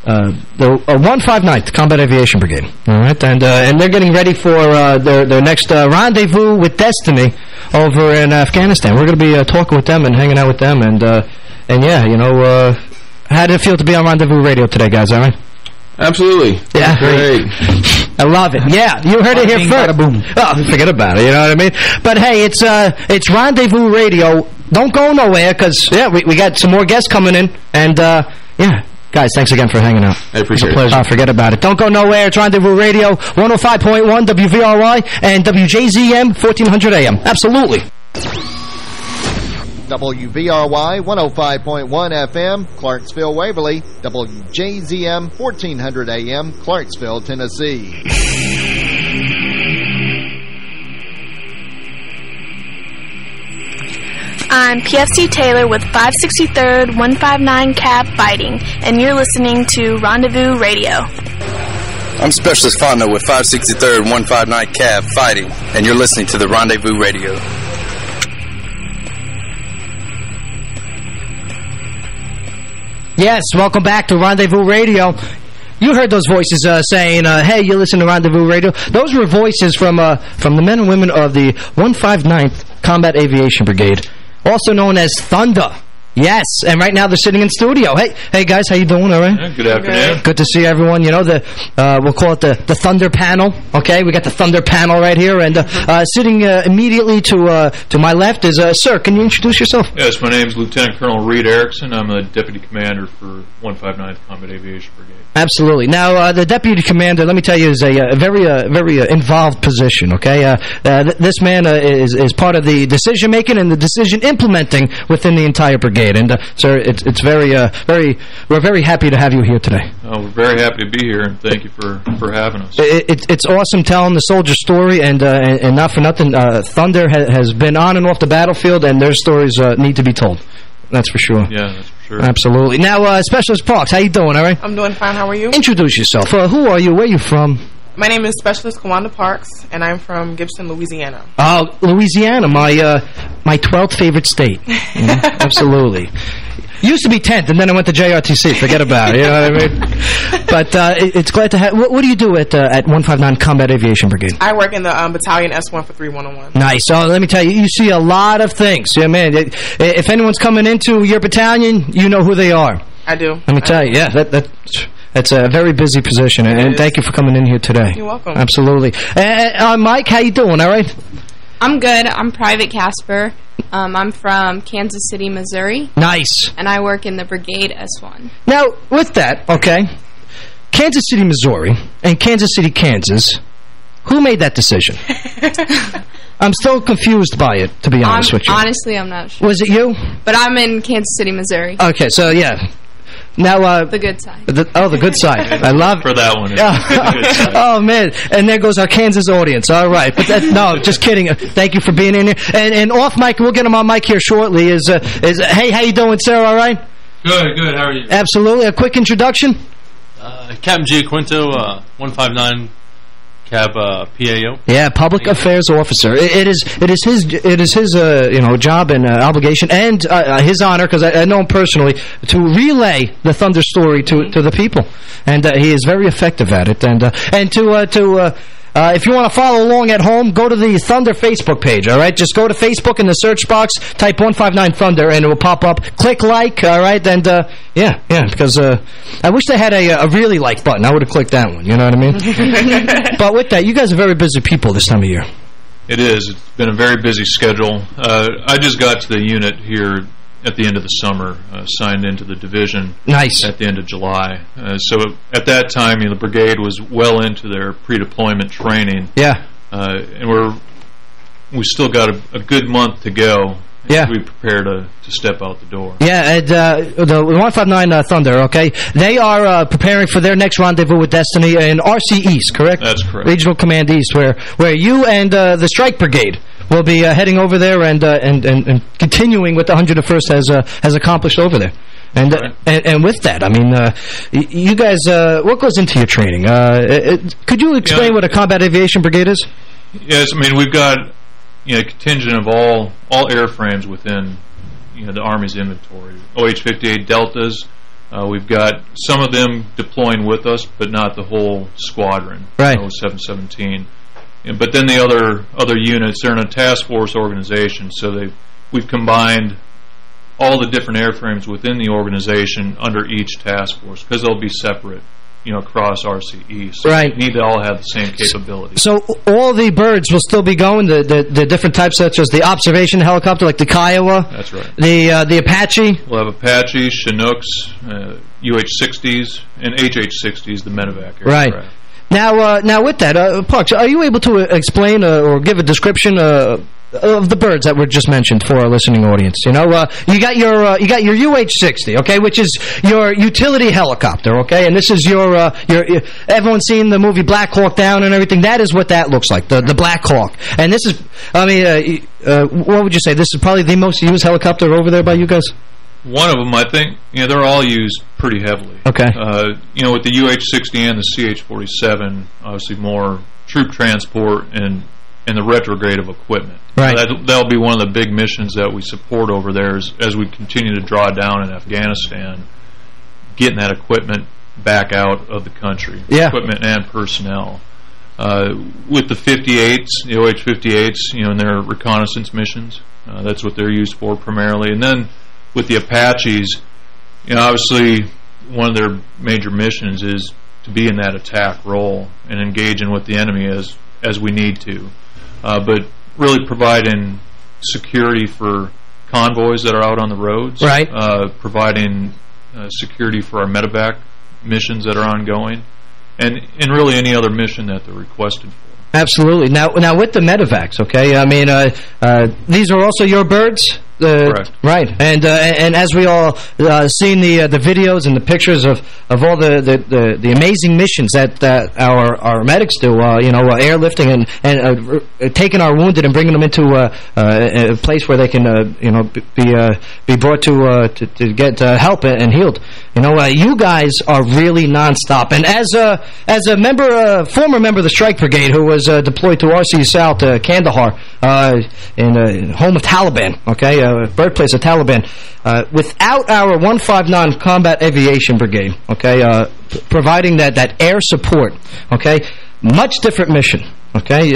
159th Combat Aviation Brigade. All right, and they're getting ready for their next rendezvous with Destiny over in Afghanistan. We're going to be talking with them and hanging out with them. And yeah, you know, how did it feel to be on Rendezvous Radio today, guys? All right? Absolutely. Yeah. Great. I love it. Yeah, you heard it here first. Boom. Oh, forget about it, you know what I mean? But hey, it's Rendezvous Radio. Don't go nowhere because, yeah, we got some more guests coming in. And, yeah, guys, thanks again for hanging out. I appreciate it. It's a pleasure. Forget about it. Don't go nowhere. It's Rendezvous Radio, 105.1 WVRY and WJZM, 1400 AM. Absolutely. WVRY 105.1 FM, Clarksville, Waverly, WJZM 1400 AM, Clarksville, Tennessee. I'm PFC Taylor with 563rd 159 Cab Fighting, and you're listening to Rendezvous Radio. I'm Specialist Fonda with 563rd 159 Cab Fighting, and you're listening to the Rendezvous Radio. Yes, welcome back to Rendezvous Radio. You heard those voices saying, hey, you listen to Rendezvous Radio. Those were voices from the men and women of the 159th Combat Aviation Brigade, also known as Thunder. Yes, and right now they're sitting in studio. Hey guys, how you doing? All right. Yeah, good afternoon. Good to see everyone. You know, we'll call it the Thunder Panel. Okay, we got the Thunder Panel right here, and sitting immediately to my left is sir. Can you introduce yourself? Yes, my name is Lieutenant Colonel Reed Erickson. I'm a deputy commander for 159th Combat Aviation Brigade. Absolutely. Now, the deputy commander, let me tell you, is a very involved position. Okay, this man is part of the decision making and the decision implementing within the entire brigade. And sir, it's we're very happy to have you here today. We're very happy to be here, and thank you for having us. It's awesome telling the soldier story, and not for nothing, Thunder has been on and off the battlefield, and their stories need to be told. That's for sure. Yeah, that's for sure. Absolutely. Now, Specialist Parks, how you doing? All right. I'm doing fine. How are you? Introduce yourself. Who are you? Where are you from? My name is Specialist Kawanda Parks, and I'm from Gibson, Louisiana. Oh, Louisiana, my 12th favorite state. Absolutely. Used to be 10th, and then I went to JRTC. Forget about it. You know what I mean? But it's glad to have. What do you do at 159 Combat Aviation Brigade? I work in the battalion S1 for 3101. Nice. So let me tell you, you see a lot of things. Yeah, man. If anyone's coming into your battalion, you know who they are. I do. Let me tell you. Yeah, that's a very busy position, and thank you for coming in here today. You're welcome. Absolutely. Mike, how you doing? All right? I'm good. I'm Private Casper. I'm from Kansas City, Missouri. Nice. And I work in the Brigade S1. Now, with that, okay, Kansas City, Missouri, and Kansas City, Kansas, who made that decision? I'm still confused by it, to be honest with you. Honestly, I'm not sure. Was it you? But I'm in Kansas City, Missouri. Okay, so, yeah. Now, the good side. The good side. I love for that one. Oh man! And there goes our Kansas audience. All right, but no, just kidding. Thank you for being in here. And off mic, we'll get him on mic here shortly. Is hey, how you doing, sir? All right. Good. How are you? Absolutely. A quick introduction. Captain Giaquinto, 159 Cab PAO. Yeah, public affairs officer. It is his job and obligation and his honor, because I know him personally, to relay the Thunder story to the people, and he is very effective at it. And if you want to follow along at home, go to the Thunder Facebook page, all right? Just go to Facebook in the search box, type 159 Thunder, and it will pop up. Click like, all right? And, yeah, because I wish they had a really like button. I would have clicked that one, you know what I mean? But with that, you guys are very busy people this time of year. It is. It's been a very busy schedule. I just got to the unit here at the end of the summer, signed into the division. Nice. At the end of July. So at that time, the brigade was well into their pre-deployment training. Yeah. And we still got a good month to go. Yeah. We prepare to step out the door. Yeah, and the 159 Thunder, okay, they are preparing for their next rendezvous with Destiny in RC East, correct? That's correct. Regional Command East, where you and the Strike Brigade will be heading over there and continuing what the 101st has accomplished over there. And right. and with that, I mean, you guys, what goes into your training? Could you explain what a combat aviation brigade is? Yes, I mean, we've got a contingent of all airframes within the Army's inventory. OH-58 Deltas. We've got some of them deploying with us, but not the whole squadron. Right. 717. But then the other units, they're in a task force organization, so we've combined all the different airframes within the organization under each task force, because they'll be separate, across RCE. So right. We need to all have the same capabilities. So all the birds will still be going, the different types, such as the observation helicopter, like the Kiowa. That's right. The Apache. We'll have Apache, Chinooks, UH-60s, and HH-60s, the medevac aircraft. Right. Now with that, Parks, are you able to explain or give a description of the birds that were just mentioned for our listening audience? You got your UH-60, okay, which is your utility helicopter, okay, and this is your everyone's seen the movie Black Hawk Down and everything. That is what that looks like, the Black Hawk. And this is, I mean, what would you say? This is probably the most used helicopter over there by you guys? One of them, I think, they're all used pretty heavily. Okay. With the UH-60 and the CH-47, obviously more troop transport and the retrograde of equipment. Right. That'll be one of the big missions that we support over there as we continue to draw down in Afghanistan, getting that equipment back out of the country. Yeah. Equipment and personnel. With the 58s, the OH-58s, in their reconnaissance missions, that's what they're used for primarily. And then with the Apaches, obviously one of their major missions is to be in that attack role and engaging with the enemy as we need to. But really providing security for convoys that are out on the roads. Right. Providing security for our medevac missions that are ongoing. And really any other mission that they're requested for. Absolutely. Now with the medevacs, okay, I mean, these are also your birds? Correct. Right. And as we all seen the videos and the pictures of all the amazing missions that our medics do, airlifting and taking our wounded and bringing them into a place where they can be brought to get help and healed. You guys are really nonstop. And as a former member of the Strike Brigade who was deployed to RC South, Kandahar, in home of Taliban, okay, birthplace of Taliban, without our 159 Combat Aviation Brigade, okay, providing that air support, okay, much different mission, okay.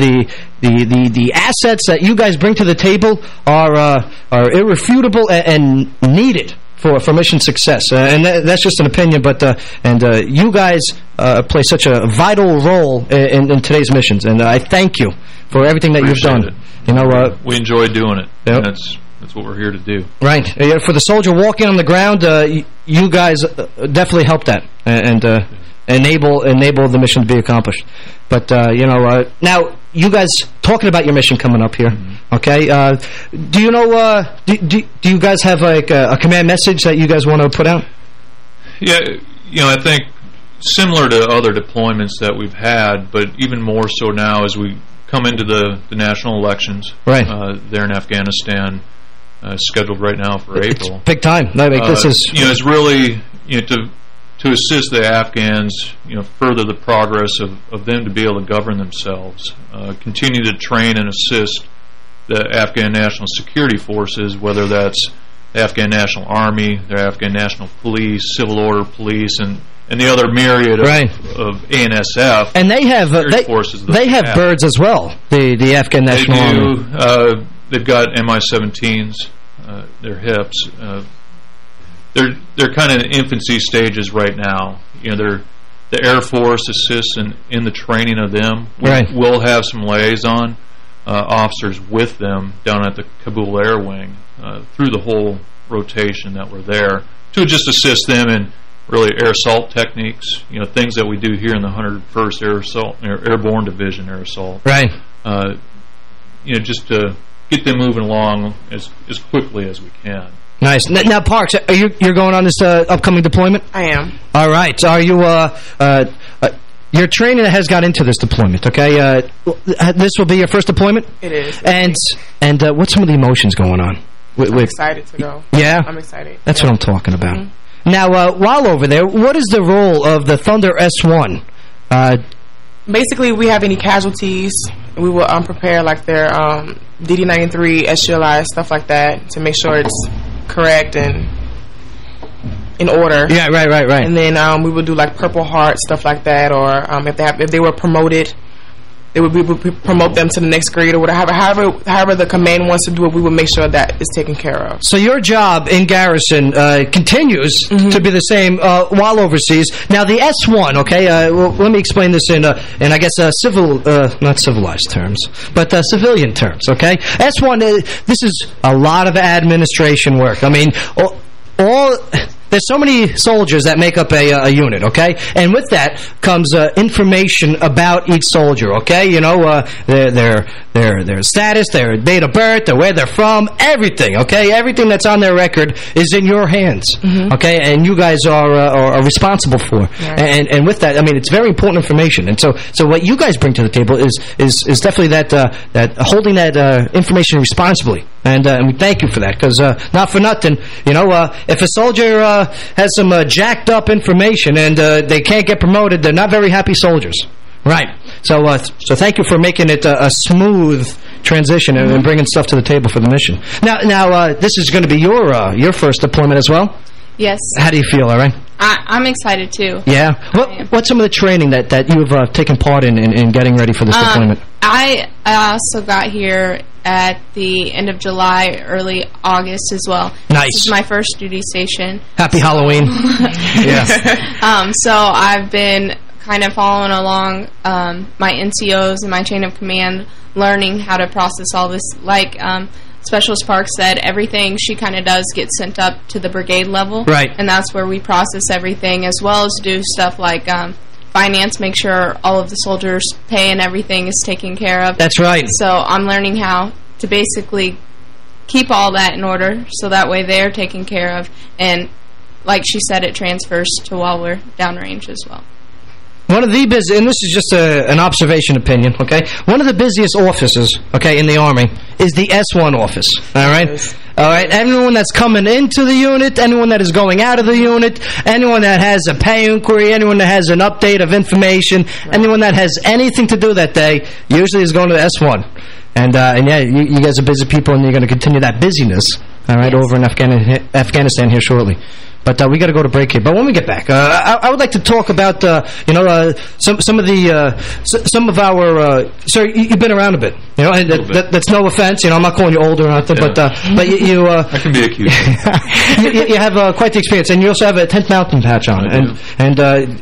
The assets that you guys bring to the table are irrefutable and needed for mission success, and that's just an opinion, but you guys play such a vital role in today's missions, and I thank you for everything that you've done. We enjoy doing it. Yep. That's what we're here to do. Right. For the soldier walking on the ground, you guys definitely help that and enable the mission to be accomplished. But now you guys talking about your mission coming up here. Mm-hmm. Okay. Do you know? Do you guys have like a command message that you guys want to put out? Yeah. I think similar to other deployments that we've had, but even more so now as we come into the national elections. Right. There in Afghanistan, scheduled right now for April. It's big time. I mean, this is it's really to to assist the Afghans, further the progress of them to be able to govern themselves, continue to train and assist the Afghan National Security Forces, whether that's the Afghan National Army, the Afghan National Police, Civil Order Police, and the other myriad of ANSF. And they have forces. They have birds as well. The Afghan National Army. They've got Mi-17s. Their hips. They're kind of in infancy stages right now. The Air Force assists in the training of them. We'll have some liaison officers with them down at the Kabul Air Wing through the whole rotation that we're there to just assist them in really air assault techniques. Things that we do here in the 101st Airborne Division Air Assault. Just to get them moving along as quickly as we can. Nice. Now, Parks, you're going on this upcoming deployment? I am. All right. Are you your training has got into this deployment, okay? This will be your first deployment? It is. And what's some of the emotions going on? I'm excited to go. Yeah? I'm excited. That's what I'm talking about. Now, while over there, what is the role of the Thunder S1? Basically, we have any casualties, we will prepare like their DD-93, SGLI, stuff like that to make sure it's correct and in order. Yeah, right. And then we would do like Purple Heart, stuff like that, or if they were promoted, they would promote them to the next grade or whatever. However the command wants to do it, we would make sure that is taken care of. So your job in garrison continues to be the same while overseas. Now the S1, okay, well, let me explain this in I guess not civilized terms, but civilian terms, okay? S1, this is a lot of administration work. I mean, there's so many soldiers that make up a unit, okay? And with that comes information about each soldier, okay? Their status, their date of birth, where they're from, everything, okay? Everything that's on their record is in your hands, okay? And you guys are responsible for. And with that, I mean, it's very important information. And so what you guys bring to the table is definitely that holding that information responsibly. And we thank you for that, because not for nothing, if a soldier has some jacked up information and they can't get promoted, they're not very happy soldiers. Right. So thank you for making it a smooth transition and bringing stuff to the table for the mission. Now this is going to be your first deployment as well? Yes. How do you feel, all right? I'm excited, too. Yeah? What's some of the training that you've taken part in getting ready for this deployment? I also got here at the end of July, early August as well. Nice. This is my first duty station. Happy Halloween. Yeah. So I've been kind of following along my NCOs and my chain of command, learning how to process all this. Like Specialist Park said, everything she kind of does gets sent up to the brigade level. Right. And that's where we process everything, as well as do stuff like finance, make sure all of the soldiers' pay and everything is taken care of. That's right. So I'm learning how to basically keep all that in order, so that way they're taken care of. And like she said, it transfers to while we're downrange as well. One of the busiest, and this is just an observation opinion, okay? One of the busiest offices, okay, in the Army is the S1 office, all right? All right, anyone that's coming into the unit, anyone that is going out of the unit, anyone that has a pay inquiry, anyone that has an update of information, anyone that has anything to do that day, usually is going to the S1. And yeah, you guys are busy people, and you're going to continue that busyness, all right, over in Afghanistan here shortly. But we got to go to break here. But when we get back, I would like to talk about some of our. Sir, you've been around a bit, and that's no offense. I'm not calling you older or nothing, but you. I can be accused. you have quite the experience, and you also have a 10th Mountain patch on, and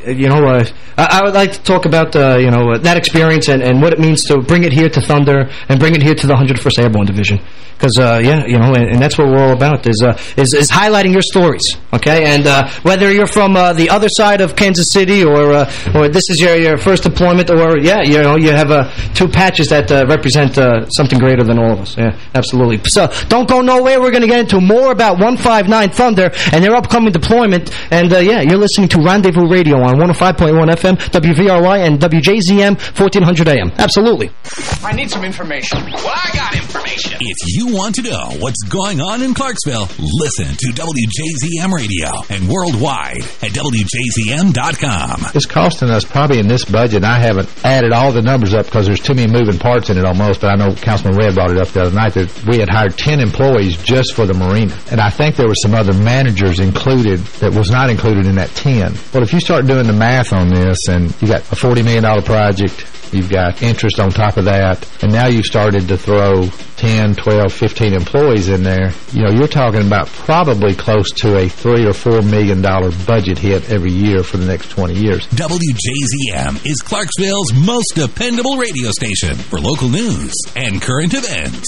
I would like to talk about that experience and what it means to bring it here to Thunder and bring it here to the 101st Airborne Division. Because and that's what we're all about is highlighting your stories, okay? And whether you're from the other side of Kansas City or this is your first deployment, or you have 2 patches that represent something greater than all of us. Yeah, absolutely. So don't go nowhere. We're going to get into more about 159 Thunder and their upcoming deployment. And you're listening to Rendezvous Radio on 105.1 FM, WVRY, and WJZM 1400 AM. Absolutely. I need some information. Well, I got information. If you want to know what's going on in Clarksville, listen to WJZM Radio. Radio and worldwide at WJZM.com. It's costing us probably in this budget, I haven't added all the numbers up because there's too many moving parts in it almost, but I know Councilman Red brought it up the other night that we had hired 10 employees just for the marina. And I think there were some other managers included that was not included in that 10. Well, if you start doing the math on this and you got a $40 million project, you've got interest on top of that, and now you've started to throw 10, 12, 15 employees in there, you know, you're talking about probably close to a $3 or $4 million budget hit every year for the next 20 years. WJZM is Clarksville's most dependable radio station for local news and current events.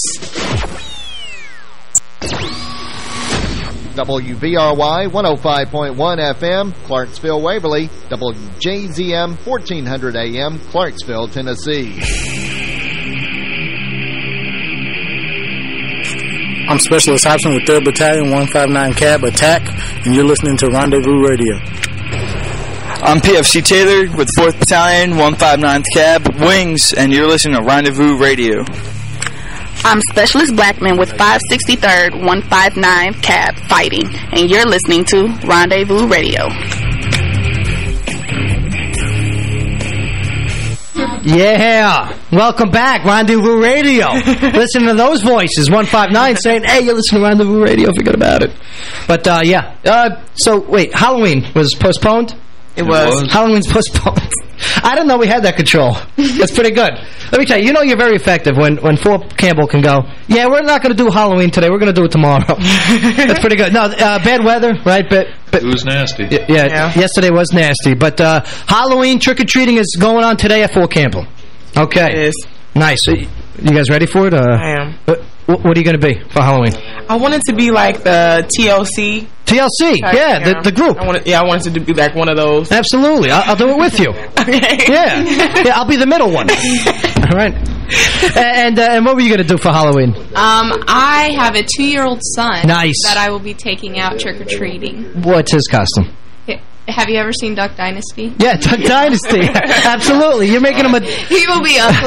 WVRY 105.1 FM, Clarksville, Waverly, WJZM 1400 AM, Clarksville, Tennessee. I'm Specialist Hobson with 3rd Battalion 159 Cab Attack, and you're listening to Rendezvous Radio. I'm PFC Taylor with 4th Battalion 159th Cab Wings, and you're listening to Rendezvous Radio. I'm Specialist Blackman with 563rd 159th Cab Fighting, and you're listening to Rendezvous Radio. Yeah. Welcome back, Rendezvous Radio. Listen to those voices, 159 saying, hey, you're listening to Rendezvous Radio, forget about it. But, yeah. So, wait, Halloween was postponed? It was. Halloween's postponed. I didn't know we had that control. That's pretty good. Let me tell you, you're very effective when Fort Campbell can go, yeah, we're not going to do Halloween today. We're going to do it tomorrow. That's pretty good. No, bad weather, right? But it was nasty. Yeah, yesterday was nasty. But Halloween trick-or-treating is going on today at Fort Campbell. Okay. It is. Nice. You guys ready for it? I am. What are you going to be for Halloween? I wanted to be like the TLC. TLC, yeah, the group. I wanted to be like one of those. Absolutely. I'll do it with you. Okay. Yeah, I'll be the middle one. All right. And what were you going to do for Halloween? I have a 2-year-old son. Nice. That I will be taking out trick-or-treating. What's his costume? Have you ever seen Duck Dynasty? Yeah, Duck Dynasty. Absolutely. You're making him a... He will be Uncle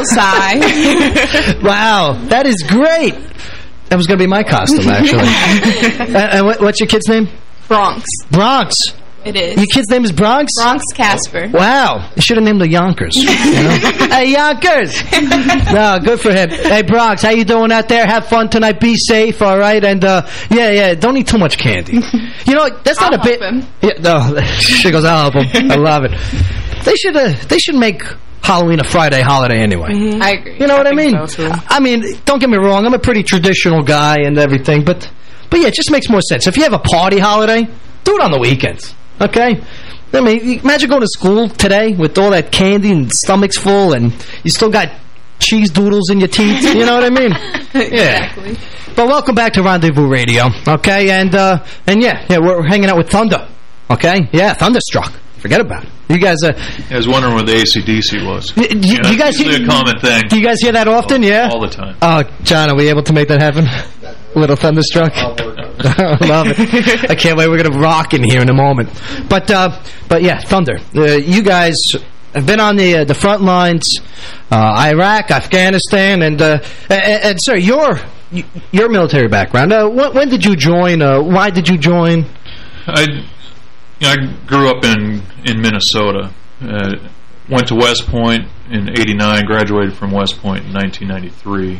Si. Wow, that is great. That was going to be my costume, actually. And what's your kid's name? Bronx. Bronx. It is. Your kid's name is Bronx? Bronx Casper. Wow. You should have named her Yonkers. You know? Hey, Yonkers! No, good for him. Hey, Bronx, how you doing out there? Have fun tonight. Be safe, all right? And, yeah, don't eat too much candy. You know, that's not a bit... Yeah, no, she goes, I'll help him. I love it. They should make Halloween a Friday holiday anyway. Mm-hmm. I agree. You know what I mean? So I mean, don't get me wrong. I'm a pretty traditional guy and everything, but yeah, it just makes more sense. If you have a party holiday, do it on the weekends. Okay? I mean, imagine going to school today with all that candy and stomachs full and you still got cheese doodles in your teeth. You know what I mean? Exactly. Yeah. But welcome back to Rendezvous Radio. Okay? And yeah, we're hanging out with Thunder. Okay? Yeah, Thunderstruck. Forget about it. You guys... I was wondering what the AC/DC was. You guys usually a common thing. Do you guys hear that often? Yeah? All the time. Oh, John, are we able to make that happen? A little Thunderstruck? I love it. I can't wait. We're going to rock in here in a moment. But yeah, Thunder. You guys have been on the front lines, Iraq, Afghanistan, and sir, your military background. When did you join? Why did you join? I grew up in Minnesota. Went to West Point in '89. Graduated from West Point in 1993.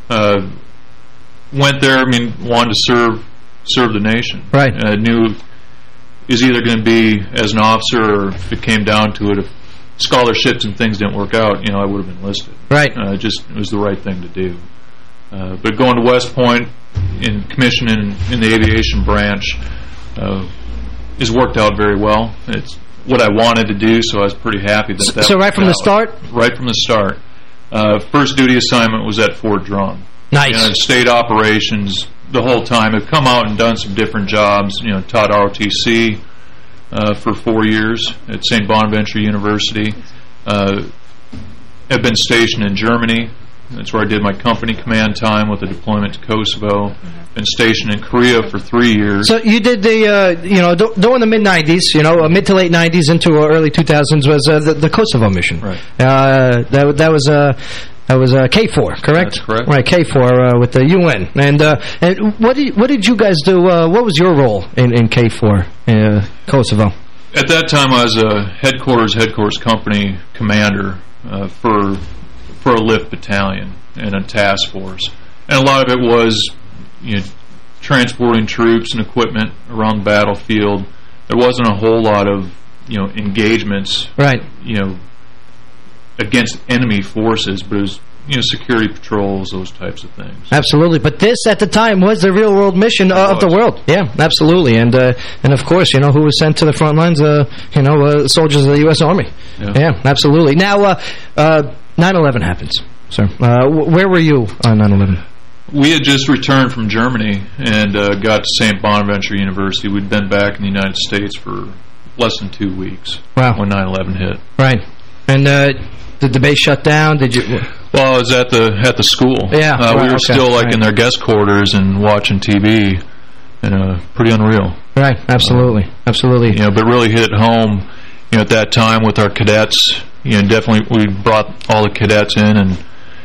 Went there. I mean, wanted to serve the nation. Right. Knew is either going to be as an officer, or if it came down to it, if scholarships and things didn't work out, I would have enlisted. Right. It was the right thing to do. But going to West Point in commissioning in the aviation branch has worked out very well. It's what I wanted to do, so I was pretty happy that So right from the start? Right from the start. First duty assignment was at Fort Drum. Nice. State operations the whole time. I've come out and done some different jobs. Taught ROTC for 4 years at St. Bonaventure University. Have been stationed in Germany. That's where I did my company command time with a deployment to Kosovo. Been stationed in Korea for 3 years. So you did the, during the mid-'90s, mid to late '90s into early 2000s was the Kosovo mission. Right. That was That was K4, correct? That's correct. Right, K4 with the UN. And what did you guys do? What was your role in K4 Kosovo? At that time, I was a headquarters company commander for a lift battalion and a task force. And a lot of it was, transporting troops and equipment around the battlefield. There wasn't a whole lot of, engagements, right? Against enemy forces, but it was, security patrols, those types of things. Absolutely, but this at the time was the real world mission of the world. Yeah, absolutely, and of course, who was sent to the front lines? Soldiers of the U.S. Army. Yeah, absolutely. Now, 9/11 happens, sir. Where were you on 9/11? We had just returned from Germany and got to St. Bonaventure University. We'd been back in the United States for less than 2 weeks. Wow. When 9/11 hit. Right. And did the base shut down? Did you? Well, I was at the school. Yeah. We were still in their guest quarters and watching TV, and pretty unreal. Right. Absolutely. Absolutely. But really hit home. At that time with our cadets. Definitely we brought all the cadets in and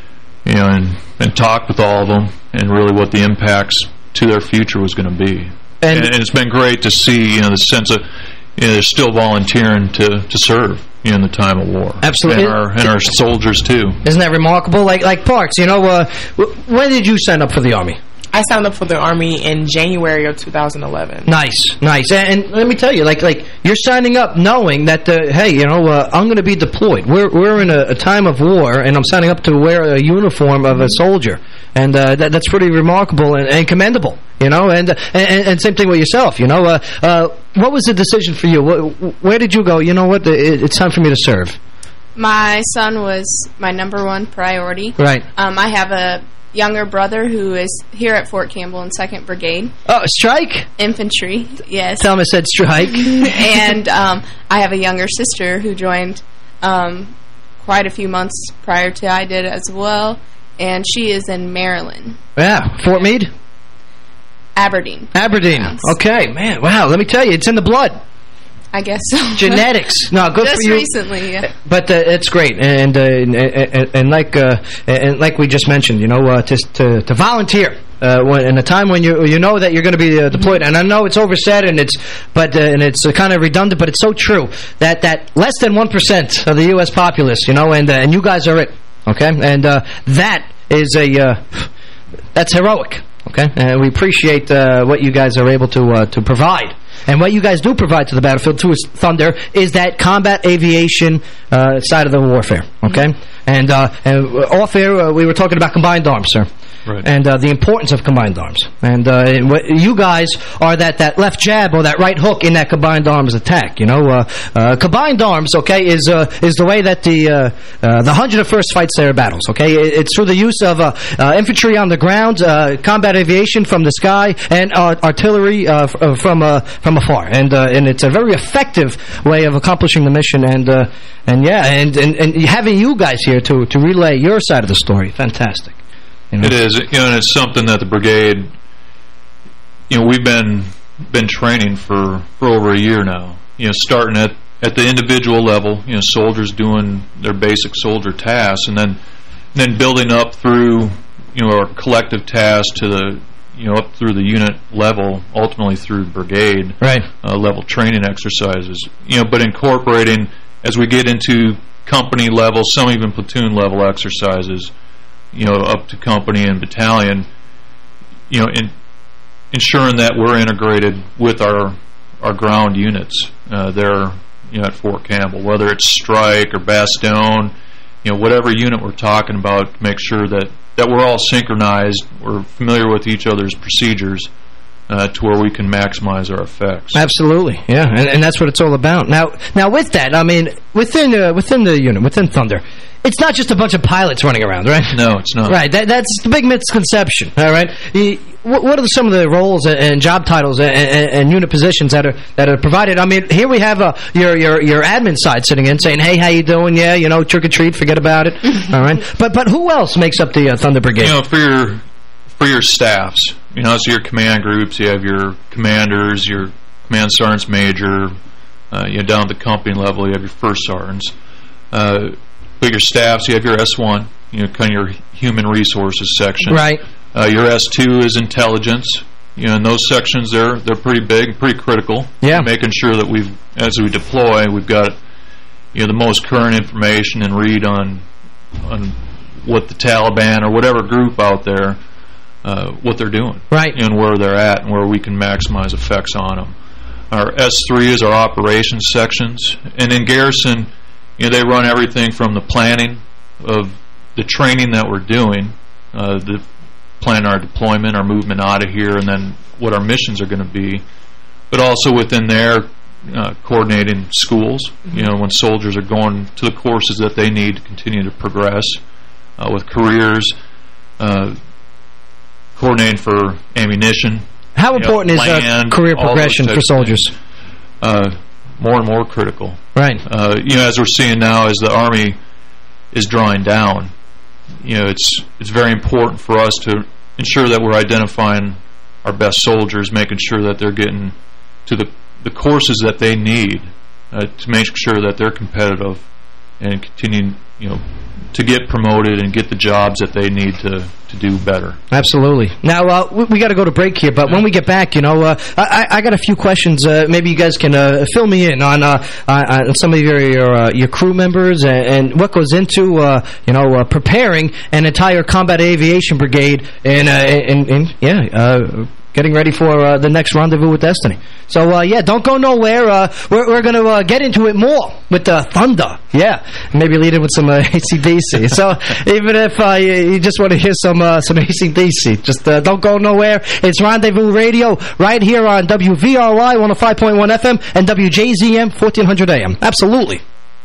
and talked with all of them and really what the impacts to their future was going to be. And it's been great to see the sense of they're still volunteering to serve in the time of war. Absolutely. And our soldiers too. Isn't that remarkable? Like Parks, when did you sign up for the Army? I signed up for the Army in January of 2011. Nice. And let me tell you, like you're signing up knowing that, hey, I'm going to be deployed. We're in a time of war, and I'm signing up to wear a uniform of a soldier. And that's pretty remarkable and commendable, And same thing with yourself, What was the decision for you? Where did you go, it's time for me to serve? My son was my #1 priority. Right. I have a younger brother who is here at Fort Campbell in 2nd Brigade. Oh, strike? Infantry, yes. Tell him I said strike. And I have a younger sister who joined quite a few months prior to I did as well, and she is in Maryland. Yeah, Fort Meade? Aberdeen. Yes. Okay, man, wow, let me tell you, it's in the blood. I guess so. Genetics. No, good just for you. Just recently, yeah. But it's great, and like we just mentioned, to volunteer in a time when you know that you're going to be deployed. And I know it's oversaid and it's kind of redundant, but it's so true that less than 1% of the U.S. populace, and you guys are it. Okay, and that is that's heroic. Okay, and we appreciate what you guys are able to provide. And what you guys do provide to the battlefield, to Thunder, is that combat aviation side of the warfare, okay? And off air, we were talking about combined arms, sir. Right. And the importance of combined arms. And you guys are that left jab or that right hook in that combined arms attack, Combined arms, okay, is the way that the 101st fights their battles, okay? It's through the use of infantry on the ground, combat aviation from the sky, and artillery from afar. And it's a very effective way of accomplishing the mission. And having you guys here to relay your side of the story, fantastic. It is, and it's something that the brigade, we've been training for over a year now. Starting at the individual level, soldiers doing their basic soldier tasks, and then building up through, our collective tasks to the, up through the unit level, ultimately through brigade level training exercises. But incorporating as we get into company level, some even platoon level exercises. Up to company and battalion, ensuring that we're integrated with our ground units there, at Fort Campbell, whether it's Strike or Bastogne, whatever unit we're talking about, to make sure that we're all synchronized, we're familiar with each other's procedures, to where we can maximize our effects. Absolutely, yeah, and that's what it's all about. Now with that, I mean, within the unit, within Thunder, it's not just a bunch of pilots running around, right? No, it's not. Right, that's the big misconception, all right? What are some of the roles and job titles and unit positions that are provided? I mean, here we have your admin side sitting in saying, hey, how you doing? Yeah, trick or treat, forget about it, all right? But who else makes up the Thunder Brigade? For your staffs, so your command groups, you have your commanders, your command sergeants major, down at the company level, you have your first sergeants. But your staffs, you have your S1, kind of your human resources section. Right. Your S2 is intelligence. And those sections, they're pretty big, pretty critical. Yeah. Making sure that as we deploy, we've got the most current information and read on what the Taliban or whatever group out there, what they're doing. Right. And where they're at and where we can maximize effects on them. Our S3 is our operations sections. And in Garrison, they run everything from the planning of the training that we're doing, the plan our deployment, our movement out of here, and then what our missions are going to be. But also within there, coordinating schools, when soldiers are going to the courses that they need to continue to progress with careers, coordinating for ammunition. How important is career progression for soldiers? More and more critical. Right. As we're seeing now, as the Army is drawing down, it's very important for us to ensure that we're identifying our best soldiers, making sure that they're getting to the courses that they need to make sure that they're competitive and continuing, to get promoted and get the jobs that they need to do better. Absolutely. Now, we got to go to break here, but when we get back, I got a few questions. Maybe you guys can fill me in on some of your crew members and what goes into, preparing an entire combat aviation brigade and getting ready for the next Rendezvous with Destiny. So, don't go nowhere. We're going to get into it more with Thunder. Yeah. Maybe lead it with some AC/DC. So, even if you just want to hear some AC/DC, just don't go nowhere. It's Rendezvous Radio right here on WVRY 105.1 FM and WJZM 1400 AM. Absolutely.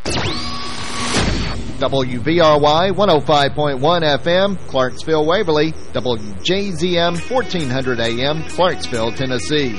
WVRY 105.1 FM, Clarksville, Waverly, WJZM 1400 AM, Clarksville, Tennessee.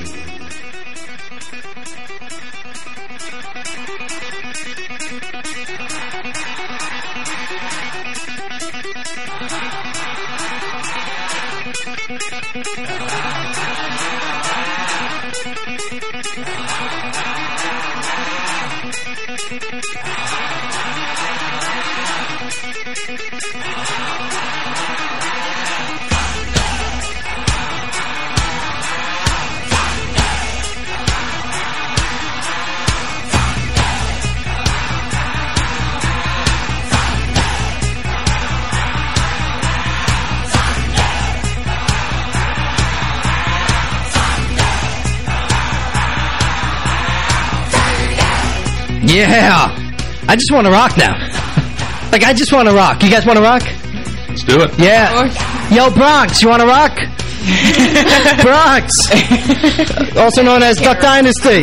Yeah. I just want to rock now. I just want to rock. You guys want to rock? Let's do it. Yeah. Yo, Bronx, you want to rock? Bronx. Also known as Duck Dynasty.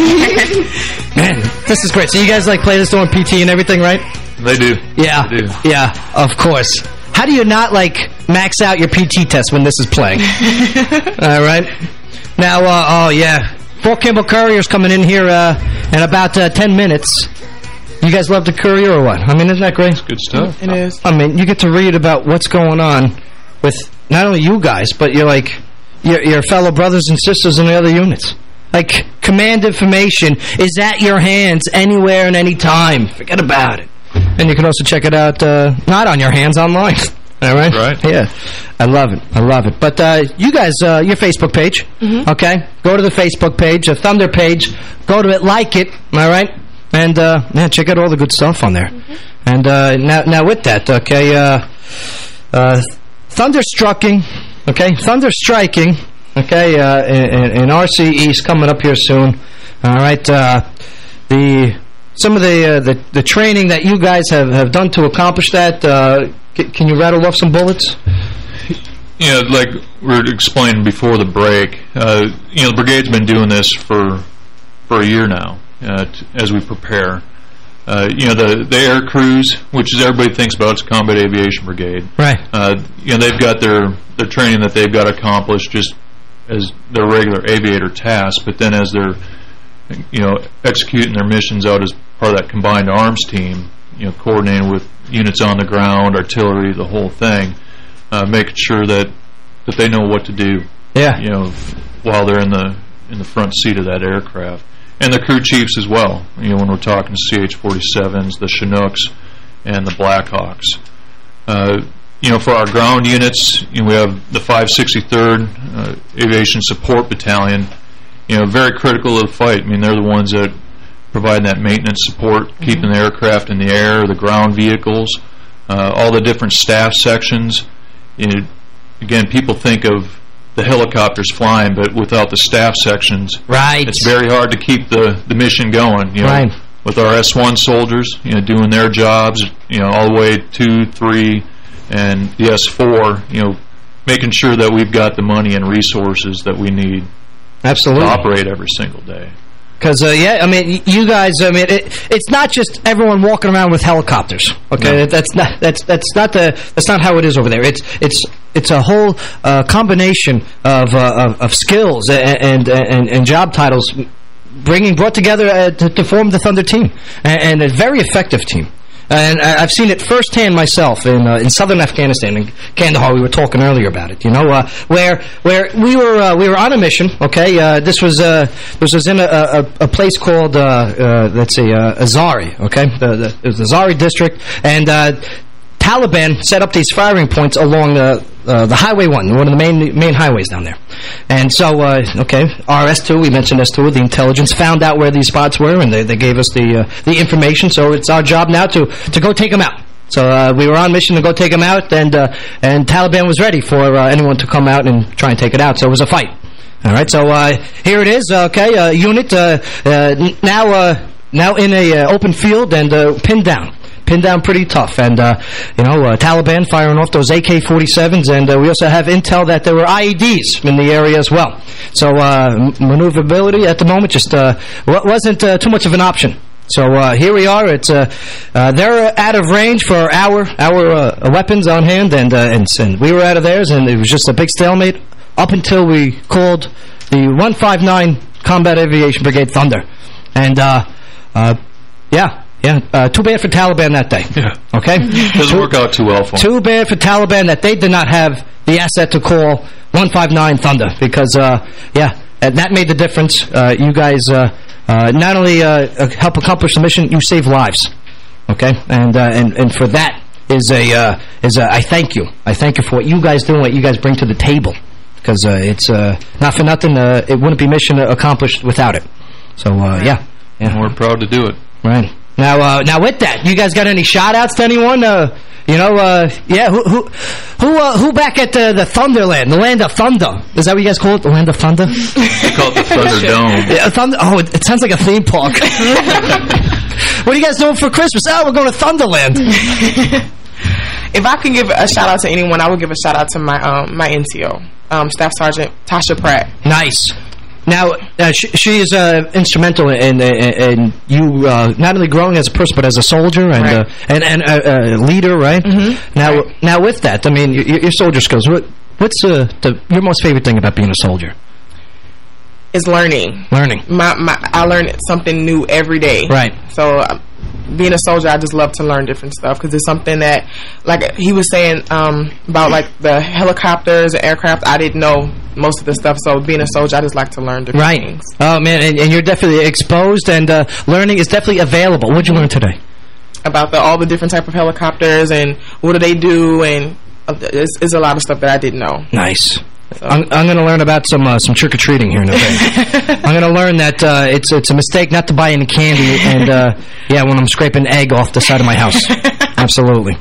Man, this is great. So you guys play this during PT and everything, right? They do. Yeah. They do. Yeah, of course. How do you not, max out your PT test when this is playing? All right. Now, Fort Campbell Courier's coming in here in about 10 minutes. You guys love the Courier or what? I mean, isn't that great? It's good stuff. It is. I mean, you get to read about what's going on with not only you guys, but your fellow brothers and sisters in the other units. Command information is at your hands anywhere and any time. Forget about it. And you can also check it out, not on your hands, online. All right? Right. Yeah. I love it. I love it. But you guys, your Facebook page, okay? Go to the Facebook page, a Thunder page. Go to it, like it, all right? And, check out all the good stuff on there. And now with that, okay, Thunderstrucking, okay? Thunderstriking, okay, in RC East coming up here soon. All right? Some of the training that you guys have done to accomplish that, can you rattle off some bullets? Like we were explaining before the break, the brigade's been doing this for a year now as we prepare. The air crews, which is everybody thinks about, it's a combat aviation brigade. Right. They've got their training that they've got to accomplish just as their regular aviator tasks, but then as they're executing their missions out as part of that combined arms team, coordinating with units on the ground, artillery, the whole thing, making sure that they know what to do. Yeah. While they're in the front seat of that aircraft, and the crew chiefs as well. When we're talking CH-47s, the Chinooks, and the Blackhawks, For our ground units, we have the 563rd Aviation Support Battalion, very critical of the fight. I mean, they're the ones that provide that maintenance support, keeping the aircraft in the air, the ground vehicles, all the different staff sections. Again, people think of the helicopters flying, but without the staff sections, it's very hard to keep the mission going. With our S1 soldiers, doing their jobs, all the way 2, 3, and the S4, making sure that we've got the money and resources that we need Absolutely. To operate every single day. Because, you guys, it's not just everyone walking around with helicopters. Okay, no. That's not how it is over there. It's a whole combination of skills and job titles brought together to form the Thunder team, and a very effective team. And I've seen it firsthand myself in southern Afghanistan, in Kandahar. We were talking earlier about it, where we were on a mission. Okay, this was in a place called Azari. Okay, it was the Azari district, and Taliban set up these firing points along the Highway 1, one of the main highways down there. And so, our S2, we mentioned S2, the intelligence, found out where these spots were, and they gave us the information. So it's our job now to go take them out. So we were on mission to go take them out, and Taliban was ready for anyone to come out and try and take it out. So it was a fight. All right, so here it is. Okay, unit now in a open field and pinned down. Pinned down pretty tough, and Taliban firing off those AK-47s, and we also have intel that there were IEDs in the area as well. So maneuverability at the moment just wasn't too much of an option. So here we are. It's they're out of range for our weapons on hand, and we were out of theirs, and it was just a big stalemate up until we called the 159 Combat Aviation Brigade Thunder, and too bad for Taliban that day. Yeah. Okay? Doesn't work out too well for them. Too bad for Taliban that they did not have the asset to call 159 Thunder, because, and that made the difference. You guys not only help accomplish the mission, you save lives. Okay? And for that is I thank you. I thank you for what you guys do and what you guys bring to the table, because it's not for nothing. It wouldn't be mission accomplished without it. So, yeah. We're proud to do it. Right. Now with that, you guys got any shout-outs to anyone? Who back at the Thunderland, the Land of Thunder? Is that what you guys call it, the Land of Thunder? We call it the Thunderdome. Yeah, it sounds like a theme park. What are you guys doing for Christmas? Oh, we're going to Thunderland. If I can give a shout-out to anyone, I would give a shout-out to my NCO, Staff Sergeant Tasha Pratt. Nice. Now, she is instrumental in you not only growing as a person, but as a soldier and a leader, right? Mm-hmm. Now with that, I mean, your soldier skills. What's your most favorite thing about being a soldier? Is learning. Learning. I learn something new every day. Right. So, being a soldier, I just love to learn different stuff, because it's something that, like he was saying about like the helicopters and aircraft, I didn't know most of the stuff. So being a soldier, I just like to learn different things. Oh man, and you're definitely exposed, and learning is definitely available. What did you learn today? About all the different type of helicopters and what do they do, and it's a lot of stuff that I didn't know. Nice. So. I'm going to learn about some trick-or-treating here in a bit. I'm going to learn that it's a mistake not to buy any candy, and when I'm scraping egg off the side of my house. Absolutely.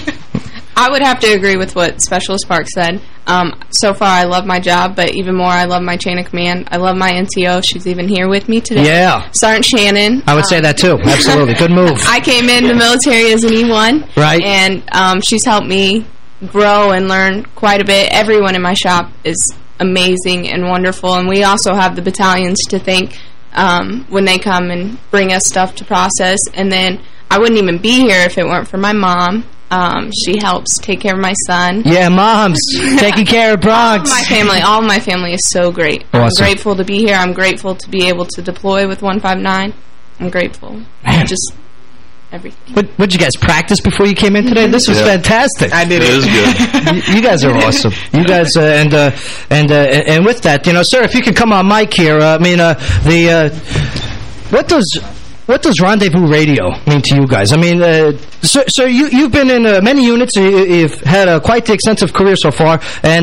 I would have to agree with what Specialist Park said. So far, I love my job, but even more, I love my chain of command. I love my NCO. She's even here with me today. Yeah. Sergeant Shannon. I would say that, too. Absolutely. Good move. I came in the military as an E1. Right. And she's helped me grow and learn quite a bit. Everyone in my shop is amazing and wonderful, and we also have the battalions to thank when they come and bring us stuff to process. And then I wouldn't even be here if it weren't for my mom. She helps take care of my son. Yeah, moms taking care of Bronx. All of my family is so great. Awesome. I'm grateful to be here. I'm grateful to be able to deploy with 159. I'm grateful. Just everything. What did you guys practice before you came in today? This was fantastic. I did. It is good. You guys are awesome. You guys and with that, sir, if you could come on mic here. What what does Rendezvous Radio mean to you guys? I mean, so you've been in many units. You've had quite the extensive career so far, and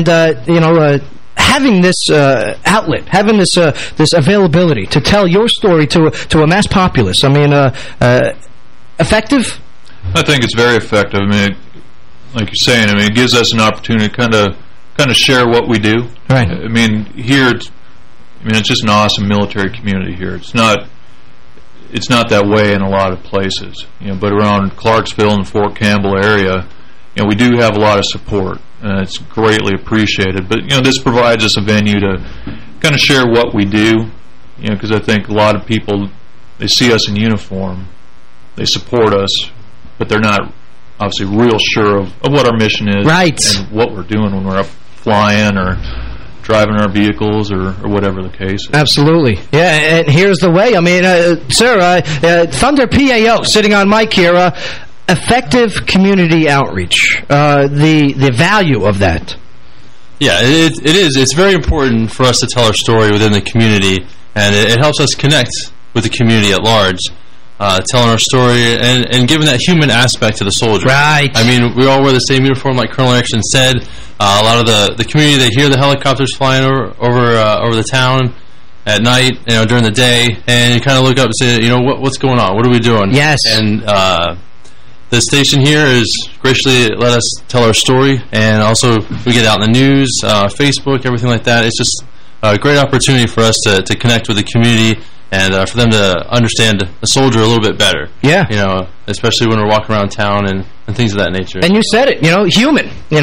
having this outlet, having this availability to tell your story to a mass populace. I mean, effective? I think it's very effective. I mean, like you're saying, it gives us an opportunity to kind of share what we do. Right. I mean, here, it's just an awesome military community here. It's not that way in a lot of places, but around Clarksville and Fort Campbell area, we do have a lot of support, and it's greatly appreciated. But, this provides us a venue to kind of share what we do, because I think a lot of people, they see us in uniform, they support us, but they're not obviously real sure of what our mission is, right, and what we're doing when we're up flying or driving our vehicles or whatever the case is. Absolutely. Yeah, and here's the way. I mean, sir, Thunder PAO sitting on mic here, effective community outreach, the value of that. Yeah, it is. It's very important for us to tell our story within the community, and it helps us connect with the community at large. Telling our story and giving that human aspect to the soldier. Right. I mean, we all wear the same uniform, like Colonel Erickson said. A lot of the community, they hear the helicopters flying over the town at night, during the day, and you kind of look up and say, what's going on? What are we doing? Yes. And the station here is graciously let us tell our story, and also we get out in the news, Facebook, everything like that. It's just a great opportunity for us to connect with the community, and for them to understand a soldier a little bit better. Yeah. Especially when we're walking around town and things of that nature. And you said it, human.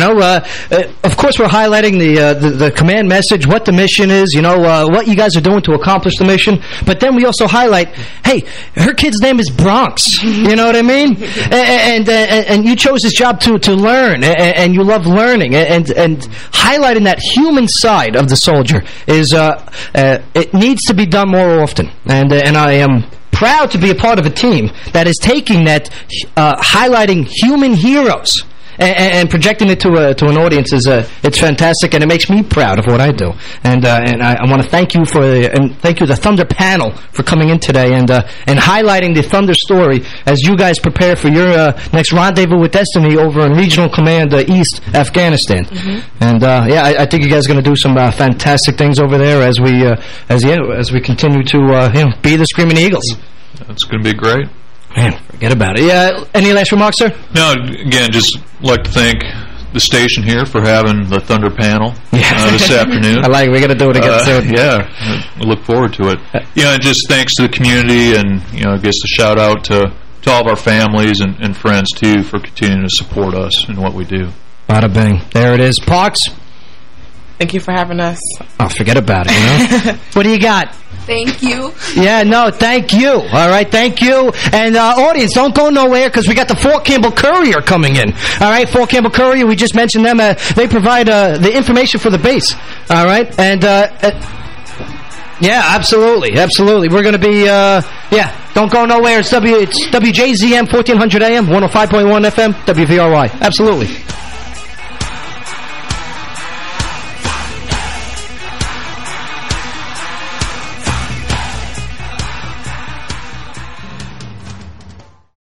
Of course we're highlighting the command message, what the mission is, what you guys are doing to accomplish the mission. But then we also highlight, hey, her kid's name is Bronx. You know what I mean? And you chose this job to learn, and you love learning. And highlighting that human side of the soldier is, it needs to be done more often. And I am proud to be a part of a team that is taking that, highlighting human heroes and projecting it to an audience it's fantastic, and it makes me proud of what I do. And I want to thank you thank you the Thunder panel for coming in today and highlighting the Thunder story as you guys prepare for your next Rendezvous with Destiny over in Regional Command East Afghanistan. Mm-hmm. And I think you guys are going to do some fantastic things over there as we continue to be the Screaming Eagles. It's going to be great. Man, forget about it. Yeah, any last remarks, sir? No, again, just like to thank the station here for having the Thunder panel this afternoon. I like it. We're going to do it again soon. Yeah, I look forward to it. And just thanks to the community, and I guess a shout out to all of our families and friends too for continuing to support us in what we do. Bada bing. There it is. Parks. Thank you for having us. Oh, forget about it, What do you got? Thank you. Yeah, no, thank you. All right, thank you. And audience, don't go nowhere because we got the Fort Campbell Courier coming in. All right, Fort Campbell Courier, we just mentioned them. They provide the information for the base. All right, and yeah, absolutely, absolutely. We're going to be, don't go nowhere. It's WJZM 1400 AM, 105.1 FM, WVRY. Absolutely.